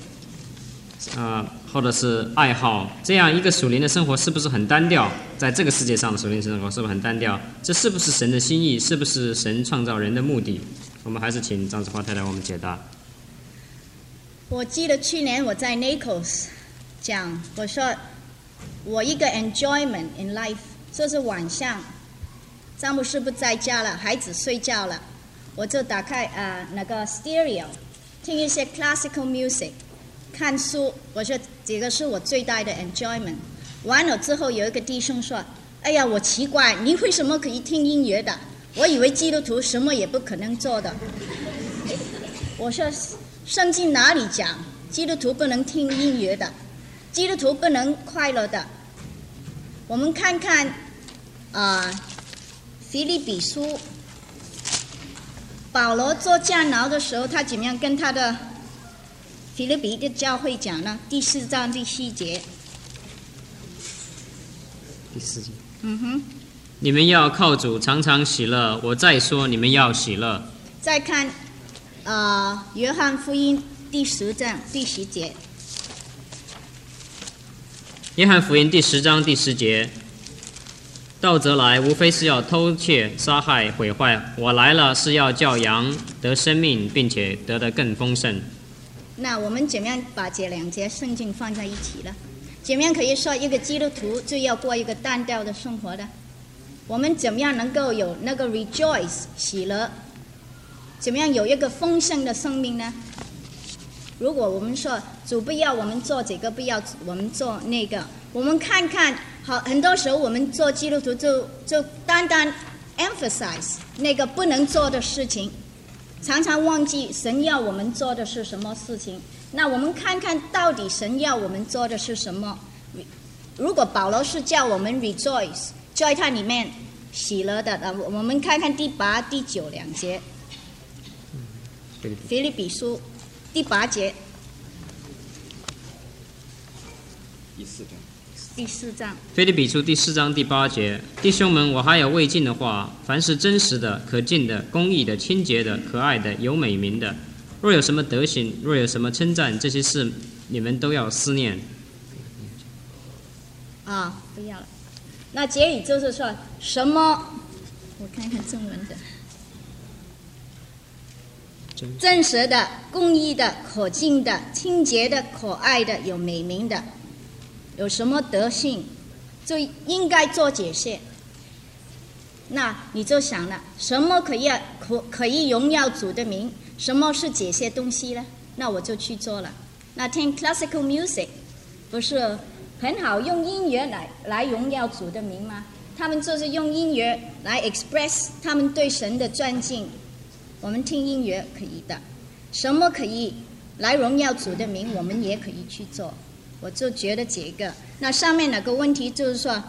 或者是爱好？这样一个属灵的生活是不是很单调？在这个世界上的属灵生活是不是很单调？这是不是神的心意？是不是神创造人的目的？我们还是请张子华太太为我们解答。 我记得去年我在 Naples 讲，我说我一个 enjoyment in life， 就是晚上詹姆士不在家了，孩子睡觉了，我就打开那个 stereo， 听一些 classical music， 看书。我说这个是我最大的 enjoyment。完了之后，有一个弟兄说：“哎呀，我奇怪，你为什么可以听音乐的？我以为基督徒什么也不可能做的。”我说：“圣经哪里讲基督徒不能听音乐的？基督徒不能快乐的？我们看看腓立比书，保罗做监牢的时候，他怎么样跟他的腓立比的教会讲呢？第4章第7节。 第4节。你们要靠主常常喜乐。我再说，你们要喜乐。 再看约翰福音第10章第10节。 约翰福音第10章第10节。盗贼来，无非是要偷窃、杀害、毁坏。我来了，是要叫羊得生命，并且得得更丰盛。 那我们怎么样把这2节圣经放在一起呢？怎么样可以说一个基督徒就要过一个单调的生活呢？我们怎么样能够有那个 rejoice 喜乐？怎么样有一个丰盛的生命呢？如果我们说主不要我们做这个，不要我们做那个，我们看看很多时候我们做基督徒就单单 emphasize 那个不能做的事情，常常忘记神要我们做的是什么事情。那我们看看到底神要我们做的是什么？如果保罗是叫我们 rejoice， 在他里面喜乐的，我们看看第8、第92节，腓立比书第8节，第4章。 腓立比书第4章第8节，弟兄们，我还有未尽的话：凡是真实的、可敬的、公义的、清洁的、可爱的、有美名的，若有什么德行，若有什么称赞，这些事你们都要思念。 不要了。那结语就是说什么？我看看正文的。真实的、公义的、可敬的、清洁的、可爱的、有美名的，有什么德性，就应该做这些。那你就想了，什么可以荣耀主的名？什么是这些东西呢？那我就去做了。那听 classical music 不是很好，用音乐来荣耀主的名吗？他们就是用音乐来 express 他们对神的尊敬。我们听音乐可以的，什么可以来荣耀主的名，我们也可以去做。我就觉得这个。那上面那个问题就是说，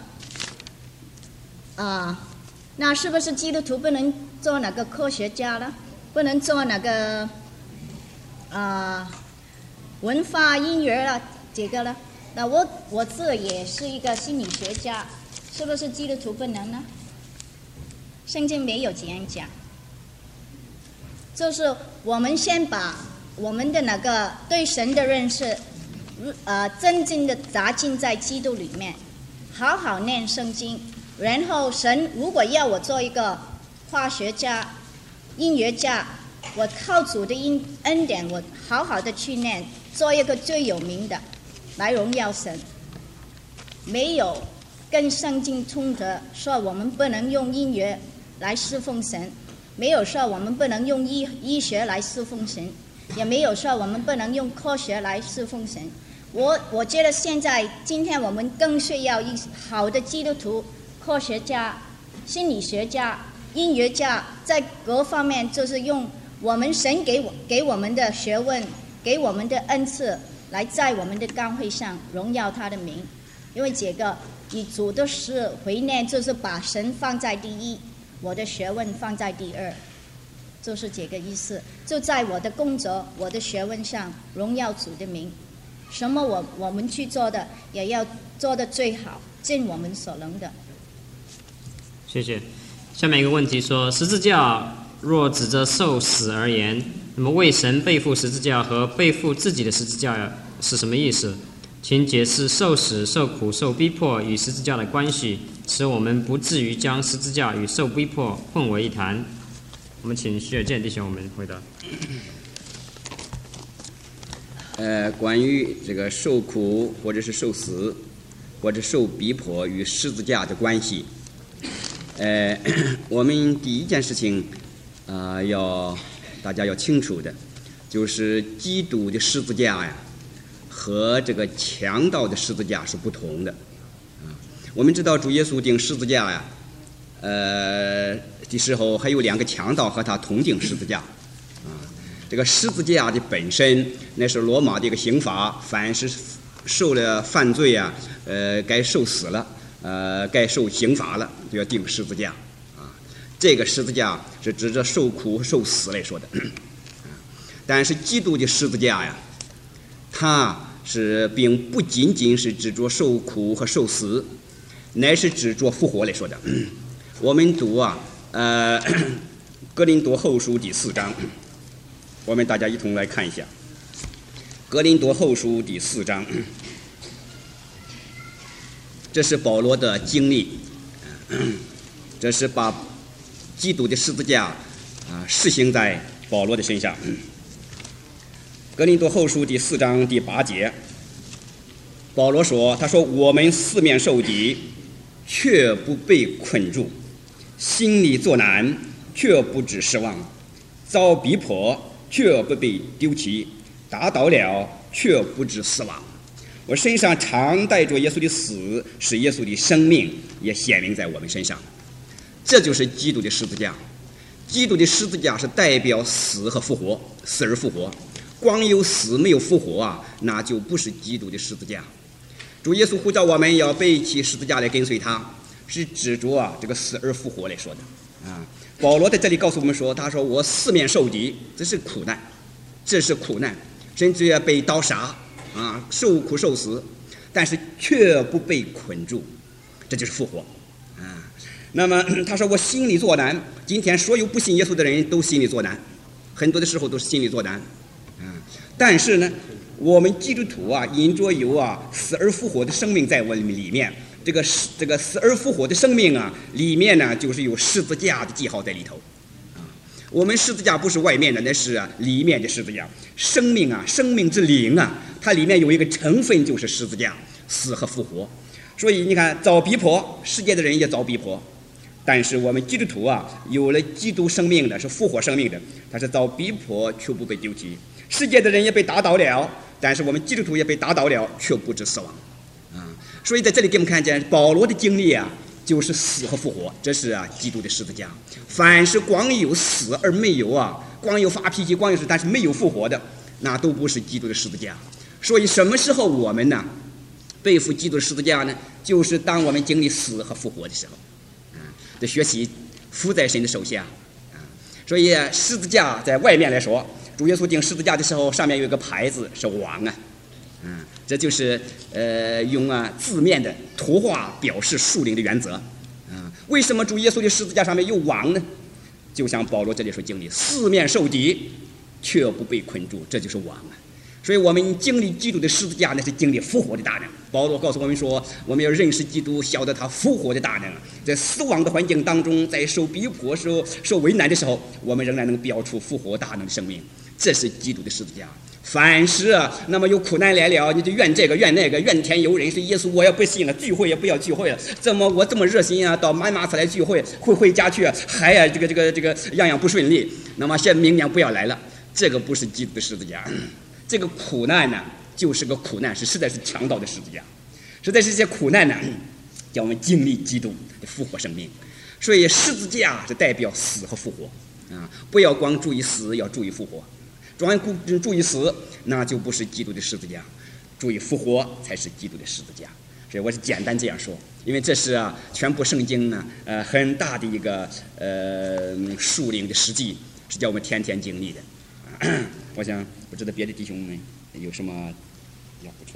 那是不是基督徒不能做那个科学家了？不能做那个文化音乐了这个了？那我这也是一个心理学家，是不是基督徒不能呢？圣经没有这样讲，就是我们先把我们的那个对神的认识，真正的扎进在基督里面，好好念圣经，然后神如果要我做一个化学家、音乐家，我靠主的恩典，我好好的去念，做一个最有名的，来荣耀神。没有跟圣经冲突，说我们不能用音乐来侍奉神，没有说我们不能用医学来侍奉神，也没有说我们不能用科学来侍奉神。我觉得今天我们更需要一好的基督徒、科学家、心理学家、音乐家，在各方面就是用我们神给我们的学问，给我们的恩赐，来在我们的教会上荣耀他的名。因为这个以主的事回念，就是把神放在第一，我的学问放在第二，就是这个意思。就在我的工作、我的学问上荣耀主的名。什么我们去做的，也要做得最好，尽我们所能的。 谢谢。下面一个问题说，十字架若指着受死而言，那么为神背负十字架和背负自己的十字架是什么意思？请解释受死、受苦、受逼迫与十字架的关系，使我们不至于将十字架与受逼迫混为一谈。我们请徐尔健弟兄我们回答。 关于这个受苦或者是受死或者受逼迫与十字架的关系，我们第一件事情大家要清楚的，就是基督的十字架呀和这个强盗的十字架是不同的。我们知道主耶稣钉十字架呀，的时候还有2个强盗和他同钉十字架。这个十字架的本身那是罗马的一个刑罚，凡是受了犯罪啊，该受死了，该受刑罚了，就要钉十字架。这个十字架是指着受苦受死来说的。但是基督的十字架呀，它并不仅仅是指着受苦和受死，乃是指着复活来说的。我们读哥林多后书第4章，我们大家一同来看一下哥林多后书第4章。这是保罗的经历，这是把基督的十字架实行在保罗的身上。哥林多后书第4章第8节，保罗说，他说我们四面受敌，却不被困住，心里作难，却不致失望，遭逼迫，却不被丢弃，打倒了，却不致死亡。我身上常带着耶稣的死，使耶稣的生命也显明在我们身上。这就是基督的十字架。基督的十字架是代表死和复活，死而复活。光有死没有复活那就不是基督的十字架。主耶稣呼召我们要背起十字架来跟随他，是指着这个死而复活来说的。保罗在这里告诉我们说，他说我四面受敌，这是苦难，甚至要被刀杀受苦受死，但是却不被捆住，这就是复活。那么他说我心里作难，今天所有不信耶稣的人都心里作难，很多的时候都是心里作难。但是呢，我们基督徒因着有死而复活的生命在我们里面，这个死而复活的生命里面呢，就是有十字架的记号在里头。我们十字架不是外面的，那是里面的十字架。生命生命之灵它里面有一个成分就是十字架，死和复活。所以你看，遭逼迫，世界的人也遭逼迫，但是我们基督徒有了基督生命的，是复活生命的，他是遭逼迫却不被丢弃。世界的人也被打倒了，但是我们基督徒也被打倒了，却不致死亡。所以在这里给我们看见保罗的经历就是死和复活，这是基督的十字架。凡是光有死而没有光有发脾气，光有死，但是没有复活的，那都不是基督的十字架。所以什么时候我们呢背负基督的十字架呢？就是当我们经历死和复活的时候。这学习伏在神的手下。所以十字架在外面来说，主耶稣钉十字架的时候，上面有一个牌子是王这就是用字面的图画表示属灵的原则。为什么主耶稣的十字架上面有王呢？就像保罗这里说经历四面受敌，却不被困住，这就是王所以我们经历基督的十字架，那是经历复活的大能。保罗告诉我们说，我们要认识基督，晓得他复活的大能。在死亡的环境当中，在受逼迫、受为难的时候，我们仍然能标出复活大能的生命。这是基督的十字架。凡是那么有苦难来了，你就怨这个怨那个，怨天尤人，是耶稣我也不信了，聚会也不要聚会了，我这么热心到满马斯来聚会，回家去还这个样样不顺利，那么明年不要来了。这个不是基督的十字架。这个苦难呢，就是个苦难，实在是强盗的十字架。实在是这些苦难呢，叫我们经历基督的复活生命。所以十字架是代表死和复活啊，不要光注意死，要注意复活。光注意死，那就不是基督的十字架；注意复活才是基督的十字架。所以我是简单这样说，因为这是全部圣经呢，很大的一个属灵的实际，是叫我们天天经历的。我想，不知道别的弟兄们有什么要补充？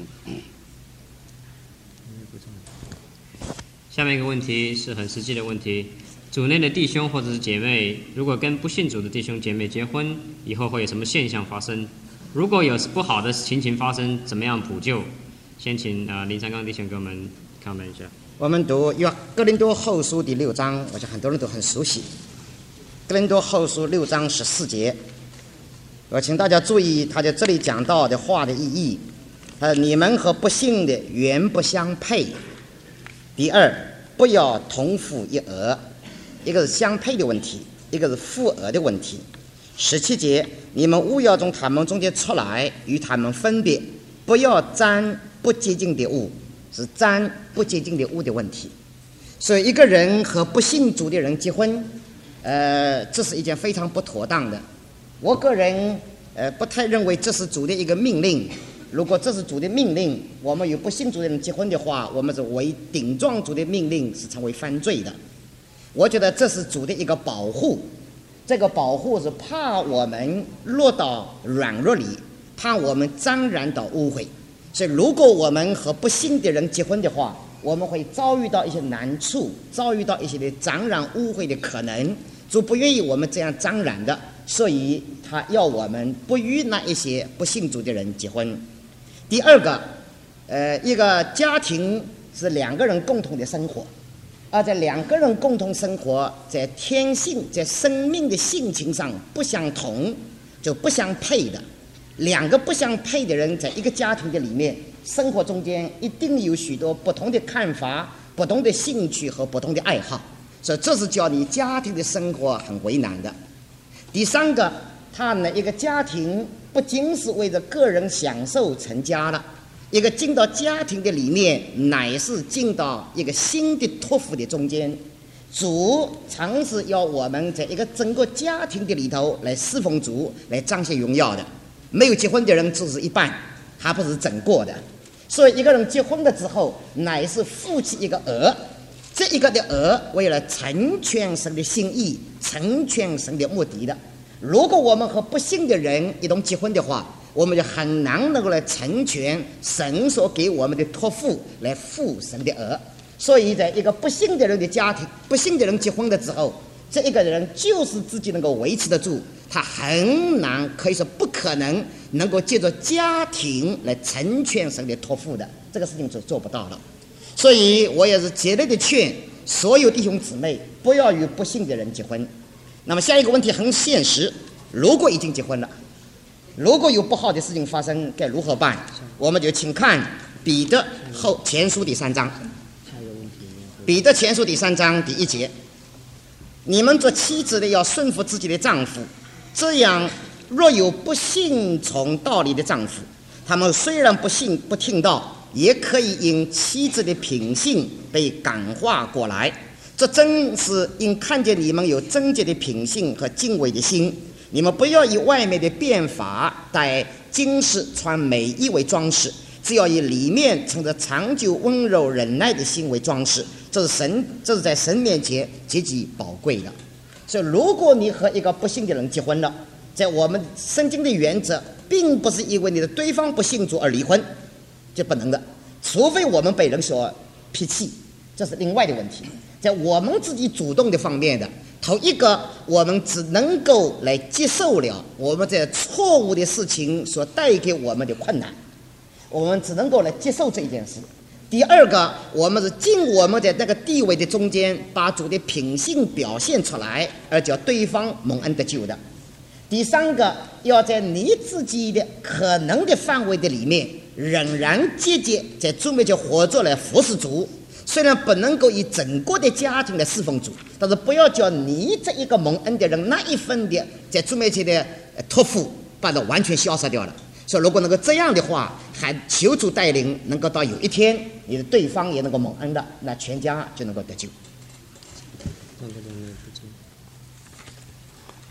下面一个问题是很实际的问题：主内的弟兄或者是姐妹，如果跟不信主的弟兄姐妹结婚，以后会有什么现象发生？如果有不好的情形发生，怎么样补救？先请林三刚弟兄给我们看一下。 我们读哥林多后书第6章，我想很多人都很熟悉。哥林多后书6章14节，我请大家注意，他在这里讲到的话的意义。你们和不信的原不相配。第二，不要同父一额，一个是相配的问题，一个是父额的问题。17节，你们务要从他们中间出来，与他们分别，不要沾不洁净的物，是沾不洁净的物的问题。所以一个人和不信主的人结婚，这是一件非常不妥当的。我个人不太认为这是主的一个命令。如果这是主的命令，我们与不信主的人结婚的话，我们是违顶撞主的命令，是成为犯罪的。我觉得这是主的一个保护，这个保护是怕我们落到软弱里，怕我们沾染到污秽。所以如果我们和不信的人结婚的话，我们会遭遇到一些难处，遭遇到一些的沾染污秽的可能。主不愿意我们这样沾染的，所以他要我们不与那一些不信主的人结婚。第二个，一个家庭是2个人共同的生活，而在2个人共同生活，在天性、在生命的性情上不相同，就不相配的。2个不相配的人在一个家庭的里面生活中间，一定有许多不同的看法、不同的兴趣和不同的爱好，所以这是叫你家庭的生活很为难的。第三个，他们的一个家庭不仅是为着个人享受成家了，一个进到家庭的里面，乃是进到一个新的托付的中间。主常是要我们在一个整个家庭的里头来侍奉主，来彰显荣耀的。没有结婚的人只是一半，还不是整过的。所以一个人结婚了之后，乃是负起一个额，这一个的额为了成全神的心意，成全神的目的的。如果我们和不信的人一同结婚的话，我们就很难能够来成全神所给我们的托付，来负神的额。所以在一个不信的人的家庭，不信的人结婚了之后，这一个人就是自己能够维持得住，他很难，可以说不可能能够借着家庭来成全神的托付的，这个事情是做不到的。所以我也是竭力的劝所有弟兄姊妹不要与不信的人结婚。那么下一个问题很现实，如果已经结婚了，如果有不好的事情发生，该如何办？我们就请看彼得前书第3章。彼得前书第3章第1节，你们做妻子的要顺服自己的丈夫，这样若有不信从道理的丈夫，他们虽然不信不听道，也可以因妻子的品性被感化过来。这真是因看见你们有贞洁的品性和敬畏的心。你们不要以外面的变法戴金饰穿美衣为装饰，只要以里面存着长久温柔忍耐的心为装饰，这是在神面前极其宝贵的。所以如果你和一个不信的人结婚了，在我们圣经的原则并不是因为你的对方不信主而离婚，就不能的，除非我们被人所撇弃，这是另外的问题。在我们自己主动的方面的，头一个，我们只能够来接受了我们在错误的事情所带给我们的困难，我们只能够来接受这一件事。第二个，我们是尽我们在那个地位的中间，把主的品性表现出来，而叫对方蒙恩得救的。第三个，要在你自己的可能的范围的里面，仍然积极在主面前活着来服侍主。虽然不能够以整个的家庭来侍奉主，但是不要叫你这一个蒙恩的人那一份的在主面前的托付把它完全消失掉了。所以如果能够这样的话，还求主带领，能够到有一天你的对方也能够蒙恩的，那全家就能够得救。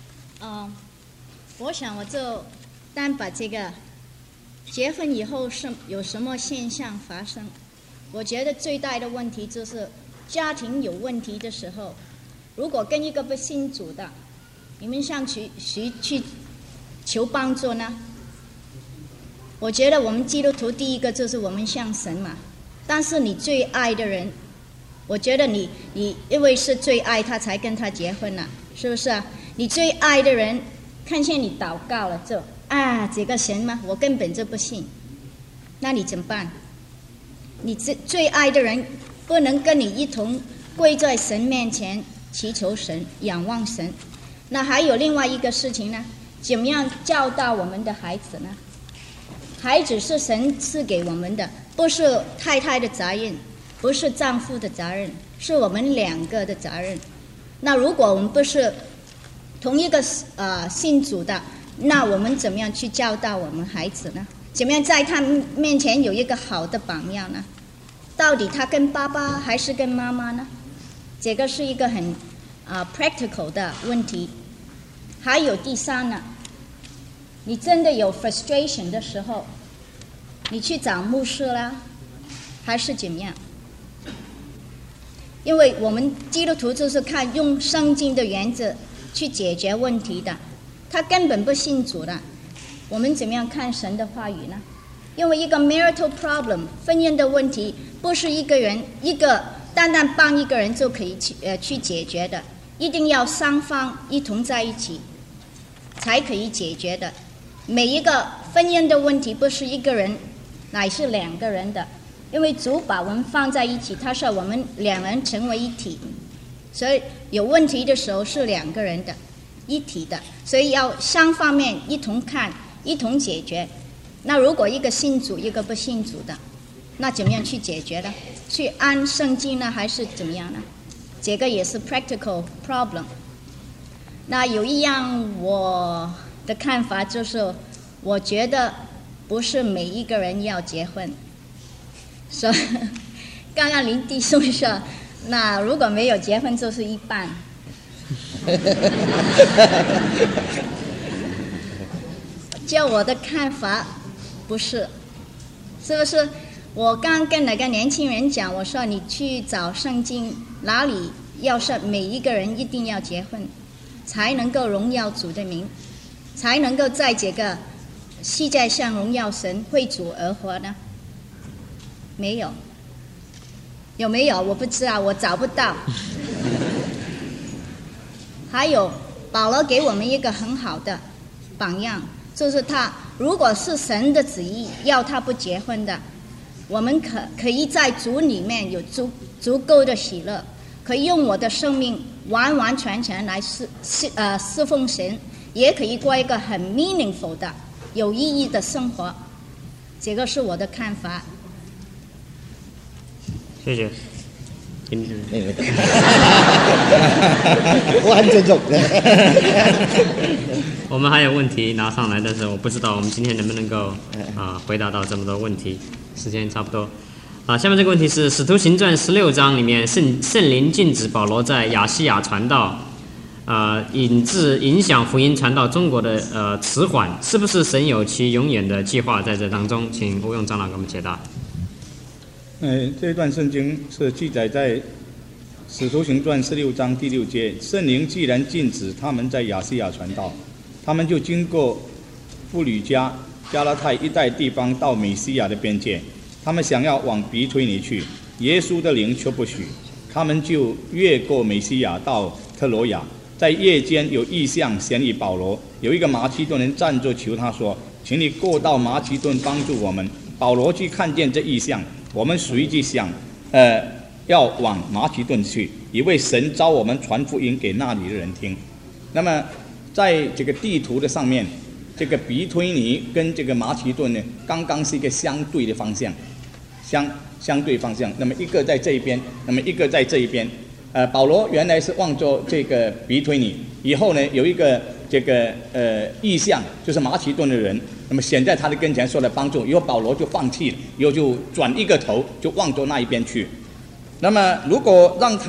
我想我就单把这个结婚以后是有什么现象发生。我觉得最大的问题就是家庭有问题的时候，如果跟一个不信主的，你们向谁去求帮助呢？我觉得我们基督徒第一个就是我们向神嘛。但是你最爱的人，我觉得你因为是最爱他才跟他结婚了，是不是啊？你最爱的人看见你祷告了就这个神吗？我根本就不信，那你怎么办？你最爱的人不能跟你一同跪在神面前祈求神、仰望神。那还有另外一个事情呢，怎么样教导我们的孩子呢？孩子是神赐给我们的，不是太太的责任，不是丈夫的责任，是我们两个的责任。那如果我们不是同一个信主的，那我们怎么样去教导我们孩子呢？怎么样在他们面前有一个好的榜样呢？到底他跟爸爸还是跟妈妈呢？这个是一个很practical 的问题。还有第三呢，你真的有 frustration 的时候，你去找牧师啦，还是怎么样？因为我们基督徒就是看用圣经的原则去解决问题的，他根本不信主的，我们怎么样看神的话语呢？因为一个 marital problem 婚姻的问题，不是一个人单单帮一个人就可以去解决的，一定要双方一同在一起才可以解决的。每一个婚姻的问题不是一个人，乃是两个人的，因为主把我们放在一起，他说我们两人成为一体，所以有问题的时候是两个人的，一体的，所以要双方面一同看，一同解决。那如果一个信主一个不信主的，那怎么样去解决呢？去按圣经呢，还是怎么样呢？这个也是 practical problem。那有一样我的看法就是，我觉得不是每一个人要结婚。所以刚刚林弟兄说，那如果没有结婚就是一半。就我的看法不是，是不是？我刚跟那个年轻人讲，我说你去找圣经，哪里要是每一个人一定要结婚，才能够荣耀主的名，才能够在这个世界上荣耀神，为主而活呢？没有，有没有？我不知道，我找不到。还有保罗给我们一个很好的榜样，就是他如果是神的旨意要他不结婚的，我们可以在主里面有足够的喜乐，可以用我的生命完完全全来侍奉神，也可以过一个很 meaningful 的有意义的生活。这个是我的看法。 谢谢。 我很尊重。 我们还有问题拿上来，但是我不知道我们今天能不能够回答到这么多问题，时间差不多。下面这个问题是《使徒行传》16章里面圣灵禁止保罗在亚细亚传道，影响福音传到中国的迟缓，是不是神有其永远的计划在这当中？请吴用长老给我们解答。 这段圣经是记载在《使徒行传》16章第6节。圣灵既然禁止他们在亚细亚传道，他们就经过布吕加、加拉太一带地方到美西亚的边界。他们想要往比推尼去，耶稣的灵却不许。他们就越过美西亚到特罗亚。在夜间有异象显于保罗，有一个马其顿人站着求他说：“请你过到马其顿帮助我们。”保罗去看见这异象，我们随即想，要往马其顿去，因为神召我们传福音给那里的人听。那么，在这个地图的上面，这个比推尼跟这个马其顿呢，刚刚是一个相对的方向，相对方向。那么一个在这一边，那么一个在这一边。保罗原来是望着这个比推尼，以后呢有一个这个异象，就是马其顿的人，那么显在他的跟前说来帮助，以后保罗就放弃了，以后就转一个头就望着那一边去。那么如果让他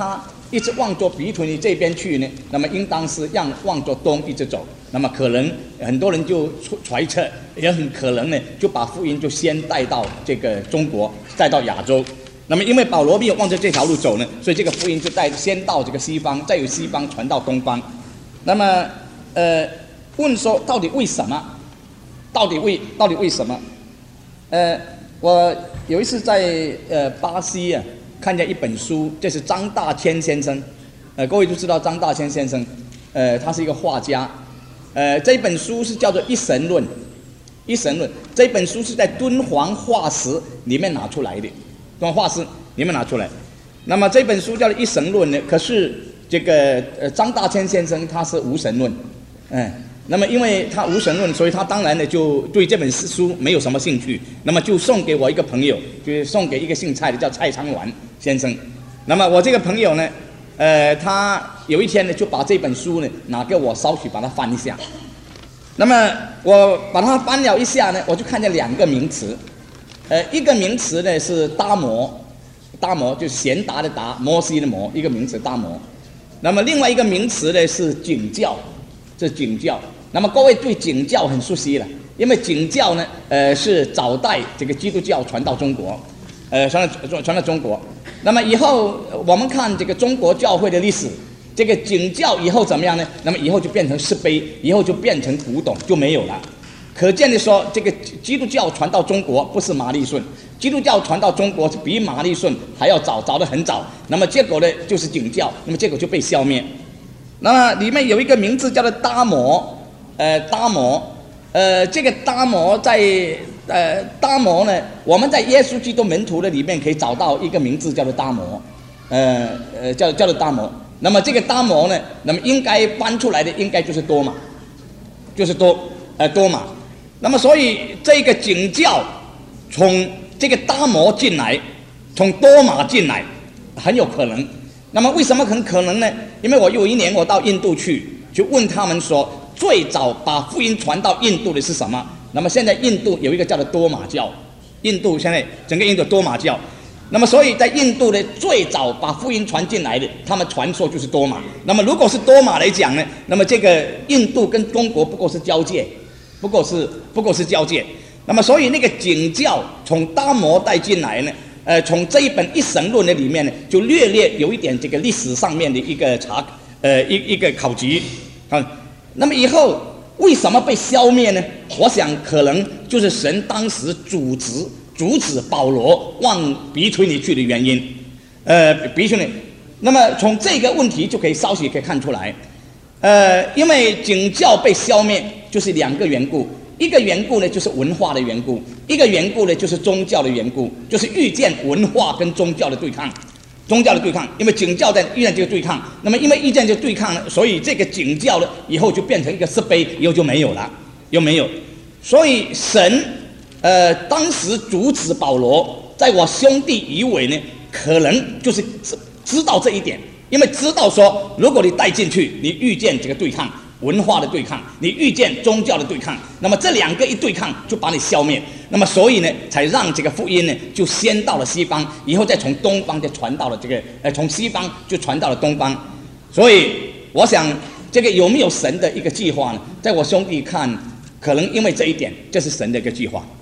一直往着比推尼这边去呢，那么应当是往着东一直走。那么可能很多人就揣测，也很可能呢就把福音就先带到这个中国，带到亚洲。那么因为保罗没有往着这条路走呢，所以这个福音就先到这个西方，再由西方传到东方。那么问说到底为什么？到底为什么？我有一次在巴西啊看见一本书，这是张大千先生，各位都知道张大千先生，他是一个画家，这本书是叫做《一神论》，一神论这本书是在敦煌化石里面拿出来的，敦煌化石里面拿出来。那么这本书叫做《一神论》呢，可是这个张大千先生他是无神论，那么因为他无神论，所以他当然呢就对这本书没有什么兴趣，那么就送给我一个朋友，就是送给一个姓蔡的叫蔡昌完先生。那么我这个朋友呢，他有一天呢就把这本书呢拿给我稍许把它翻一下。那么我把它翻了一下呢，我就看见两个名词，一个名词呢是达摩，达摩就是贤达的达，摩西的摩，一个名词达摩。那么另外一个名词呢是景教，这景教。那么各位对景教很熟悉了，因为景教呢，是早代这个基督教传到中国，传到中国。那么以后我们看这个中国教会的历史，这个景教以后怎么样呢？那么以后就变成石碑，以后就变成古董，就没有了。可见的说，这个基督教传到中国不是麻利顺，基督教传到中国是比麻利顺还要早，早得很早。那么结果呢，就是景教，那么结果就被消灭。那么里面有一个名字叫做达摩，达摩，这个达摩在达摩呢，我们在耶稣基督门徒的里面可以找到一个名字叫做达摩，叫做达摩。那么这个达摩呢，那么应该翻出来的应该就是多玛，就是多玛。那么所以这个景教从这个达摩进来，从多玛进来，很有可能。那么为什么很可能呢？因为我有一年我到印度去问他们说，最早把福音传到印度的是什么？那么现在印度有一个叫做多玛教，印度现在整个印度多玛教。那么所以在印度呢，最早把福音传进来的，他们传说就是多玛。那么如果是多玛来讲呢，那么这个印度跟中国不过是交界，不过是交界。那么所以那个景教从达摩带进来呢，从这一本一神论的里面呢，就略有一点这个历史上面的一个一个考据啊。那么以后为什么被消灭呢？我想可能就是神当时阻止保罗往比推尼去的原因，比推尼。那么从这个问题就可以稍许可以看出来，因为景教被消灭就是两个缘故。一个缘故呢，就是文化的缘故；一个缘故呢，就是宗教的缘故，就是遇见文化跟宗教的对抗。宗教的对抗，因为景教在遇见这个对抗，那么因为遇见这个对抗呢，所以这个景教呢，以后就变成一个石碑，以后就没有了，又没有。所以神，当时阻止保罗，在我兄弟以为呢，可能就是知道这一点，因为知道说，如果你带进去，你遇见这个对抗。文化的对抗，你遇见宗教的对抗，那么这两个一对抗就把你消灭，那么所以呢，才让这个福音呢就先到了西方，以后再从东方就传到了这个从西方就传到了东方。所以我想这个有没有神的一个计划呢？在我兄弟看，可能因为这一点，这是神的一个计划。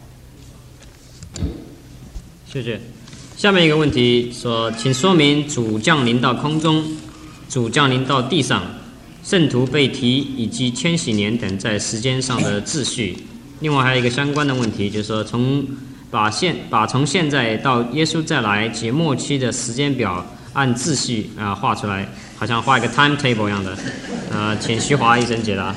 谢谢。下面一个问题说，请说明主降临到空中，主降临到地上。圣徒被提以及千禧年等在时间上的秩序。另外还有一个相关的问题，就是说把从现在到耶稣再来及末期的时间表按秩序画出来，好像画一个 timetable 一样的。请徐华医生解答。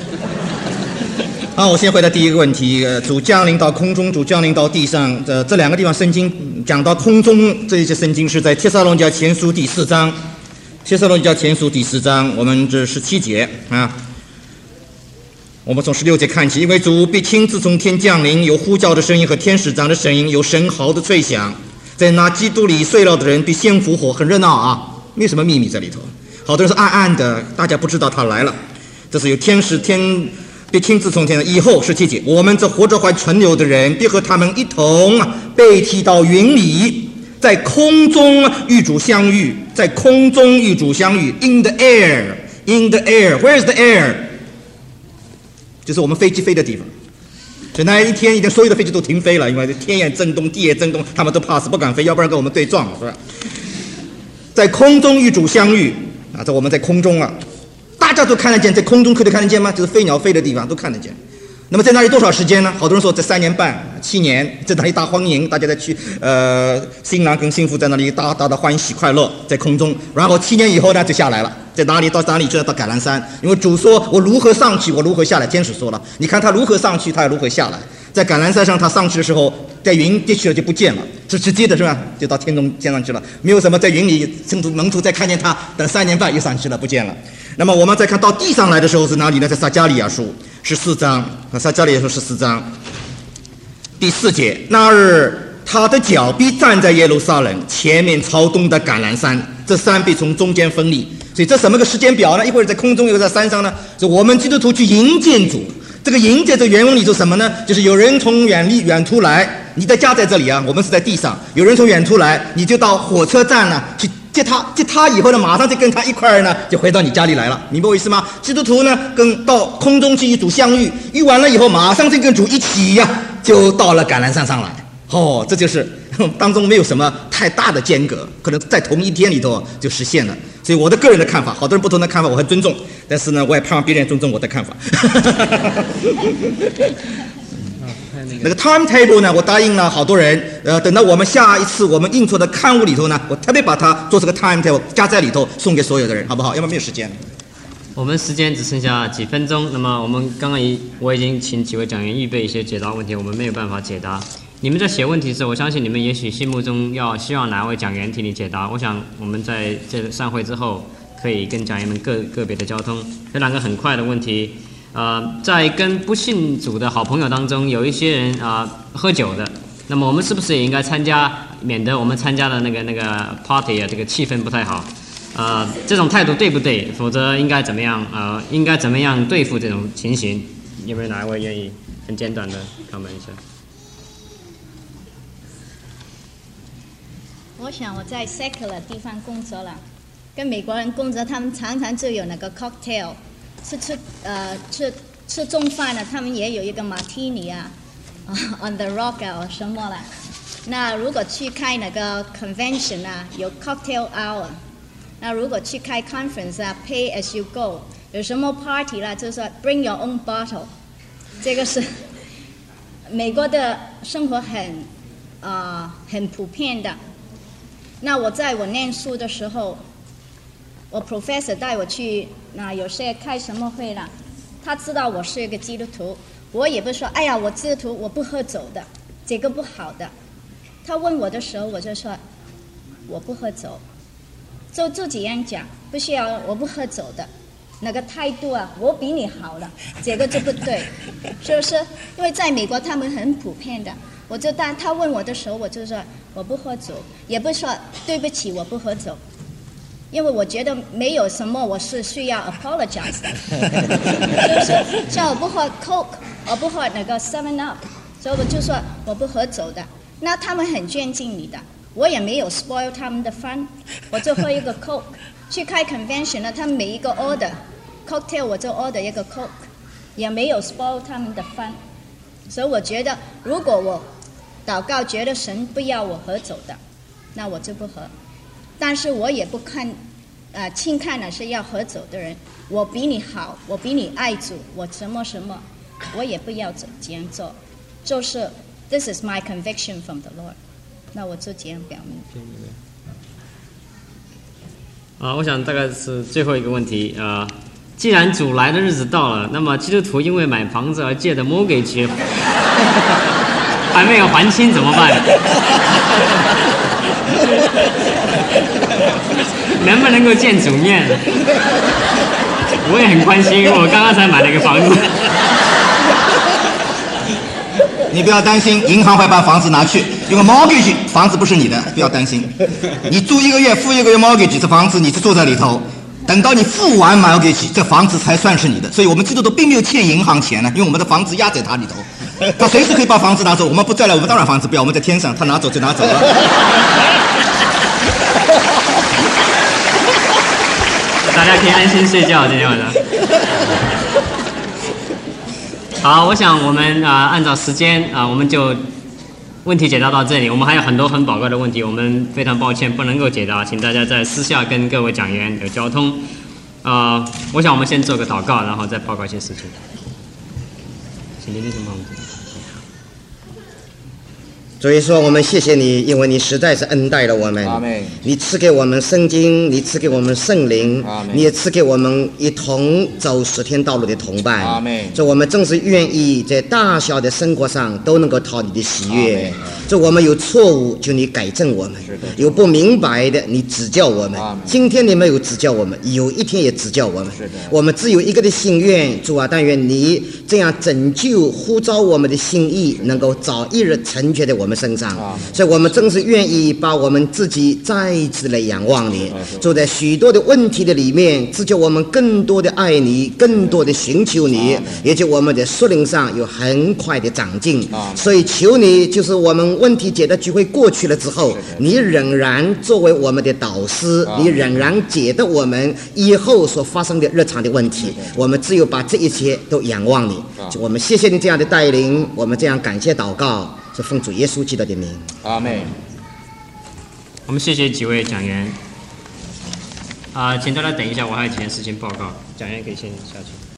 好，我先回答第一个问题。主降临到空中，主降临到地上。这两个地方圣经讲到空中这一些圣经是在帖撒罗尼迦前书第4章。帖撒罗尼迦前书第4章，我们这17节啊，我们从16节看起。因为主必亲自从天降临，有呼叫的声音和天使长的声音，有神号的吹响，在那基督里睡了的人必先复活。很热闹啊，没什么秘密在里头。好多人是暗暗的，大家不知道他来了。这是有天使必亲自从天的。以后17节，我们这活着还存留的人，必和他们一同被提到云里。 在空中与主相遇，在空中与主相遇 ，in the air，in the air，where is the air？ 就是我们飞机飞的地方。所以那一天，所有的飞机都停飞了，因为天也震动，地也震动，他们都怕死不敢飞，要不然跟我们对撞，是吧？在空中与主相遇啊，这我们在空中啊，大家都看得见，在空中可以看得见吗？就是飞鸟飞的地方都看得见。那么在那里多少时间呢？好多人说在3年半、7年，在那里大欢迎，大家在去新郎跟新妇在那里大的欢喜快乐，在空中。然后7年以后呢，就下来了，在哪里到哪里去了？到橄榄山，因为主说我如何上去，我如何下来。天使说了，你看他如何上去，他也如何下来。在橄榄山上，他上去的时候，在云跌去了就不见了，是直接的，是吧？就到天上去了，没有什么在云里蒙头再看见他，等3年半又上去了，不见了。那么我们再看到地上来的时候是哪里呢？在撒迦利亚书14章，撒迦利亚书14章第4节，那日他的脚必站在耶路撒冷前面朝东的橄榄山，这山必从中间分离。所以这什么个时间表呢？一会儿在空中，一会儿在山上呢？是我们基督徒去迎接主。这个迎接这原文里头什么呢？就是有人从远途来，你的家在这里啊，我们是在地上。有人从远途来，你就到火车站呢去接他以后呢，马上就跟他一块儿呢，就回到你家里来了，明白我意思吗？基督徒呢，到空中去与主相遇，遇完了以后，马上就跟主一起呀，就到了橄榄山上来。这就是当中没有什么太大的间隔，可能在同一天里头就实现了。所以我的个人的看法，好多人不同的看法，我很尊重，但是呢，我也盼望别人尊重我的看法。那个 timetable 呢，我答应了好多人，等到我们下一次我们印出的刊物里头呢，我特别把它做这个 timetable 加在里头，送给所有的人，好不好？要不然没有时间。 我们时间只剩下几分钟，那么我已经请几位讲员预备一些解答问题，我们没有办法解答。你们在写问题的时候，我相信你们也许心目中希望哪位讲员替你解答。我想我们在这散会之后，可以跟讲员们个别的交通。这2个很快的问题，在跟不信主的好朋友当中，有一些人喝酒的，那么我们是不是也应该参加，免得我们参加的那个 party 啊，这个气氛不太好。这种态度对不对？否则应该怎么样？应该怎么样对付这种情形？有没有哪一位愿意很简短的comment一下？ 我想我在 secular 地方工作了，跟美国人工作，他们常常就有那个 cocktail， 吃中饭呢，他们也有一个 martini 啊，on the rock 啊什么了。那如果去开那个 convention 啊，有 cocktail hour。那如果去开 conference 啊 ，pay as you go， 有什么 party 啦，就是说 bring your own bottle， 这个是美国的生活很普遍的。那我念书的时候，我 professor 带我去，那有些开什么会了，他知道我是一个基督徒，我也不说，哎呀，我基督徒我不喝酒的，这个不好的。他问我的时候，我就说我不喝酒。就这样讲，不需要我不喝酒的，那个态度啊，我比你好了，这个就不对，是不是？因为在美国他们很普遍的，当他问我的时候，我就说我不喝酒，也不说对不起我不喝酒，因为我觉得没有什么我是需要 apologize 的，是不是？像我不喝 Coke， 我不喝那个 7 Up， 所以我就说我不喝酒的，那他们很尊敬你的。我也没有 spoil 他们的 fun， 我就喝一个 Coke。去开 convention 呢，他们每一个 order cocktail 我就 order 一个 Coke， 也没有 spoil 他们的 fun。所以我觉得，如果我祷告觉得神不要我喝酒的，那我就不喝。但是我也不轻看的是要喝酒的人，我比你好，我比你爱主，我什么，我也不要这样做。就是 This is my conviction from the Lord。那我就这样表明。 我想大概是最后一个问题既然主来的日子到了，那么基督徒因为买房子而借的 mortgage 还没有还清怎么办？能不能够见主面？我也很关心，我刚刚才买了一个房子。 你不要担心，银行会把房子拿去，因为 mortgage 房子不是你的，不要担心。你租1个月，付1个月 mortgage， 这房子你是住在里头，等到你付完 mortgage， 这房子才算是你的。所以我们基督徒并没有欠银行钱呢，因为我们的房子压在他里头，他随时可以把房子拿走。我们不在了，我们当然房子不要，我们在天上，他拿走就拿走了。 大家可以安心睡觉，今天晚上。好，我想我们按照时间我们就问题解答到这里。我们还有很多很宝贵的问题，我们非常抱歉不能够解答，请大家在私下跟各位讲员有交通。我想我们先做个祷告，然后再报告一些事情。请您什么问题？ 所以说，我们谢谢你，因为你实在是恩待了我们。你赐给我们圣经，你赐给我们圣灵，你也赐给我们一同走10天道路的同伴。这我们正是愿意在大小的生活上都能够讨你的喜悦。这我们有错误，就你改正我们；有不明白的，你指教我们。今天你没有指教我们，有一天也指教我们。我们只有一个的心愿，主啊，但愿你这样拯救呼召我们的心意，能够早一日成全在我们身上。所以我们真是愿意把我们自己再一次来仰望你，就在许多的问题的里面，只叫我们更多的爱你，更多的寻求你，也就我们的属灵上有很快的长进。所以求你，就是我们问题解答聚会过去了之后，你仍然作为我们的导师，你仍然解答我们以后所发生的日常的问题。我们只有把这一切都仰望你。我们谢谢你这样的带领，我们这样感谢祷告，是奉主耶稣基督的名。 阿们。 我们谢谢几位讲员。请大家等一下，我还有几件事情报告，讲员可以先下去。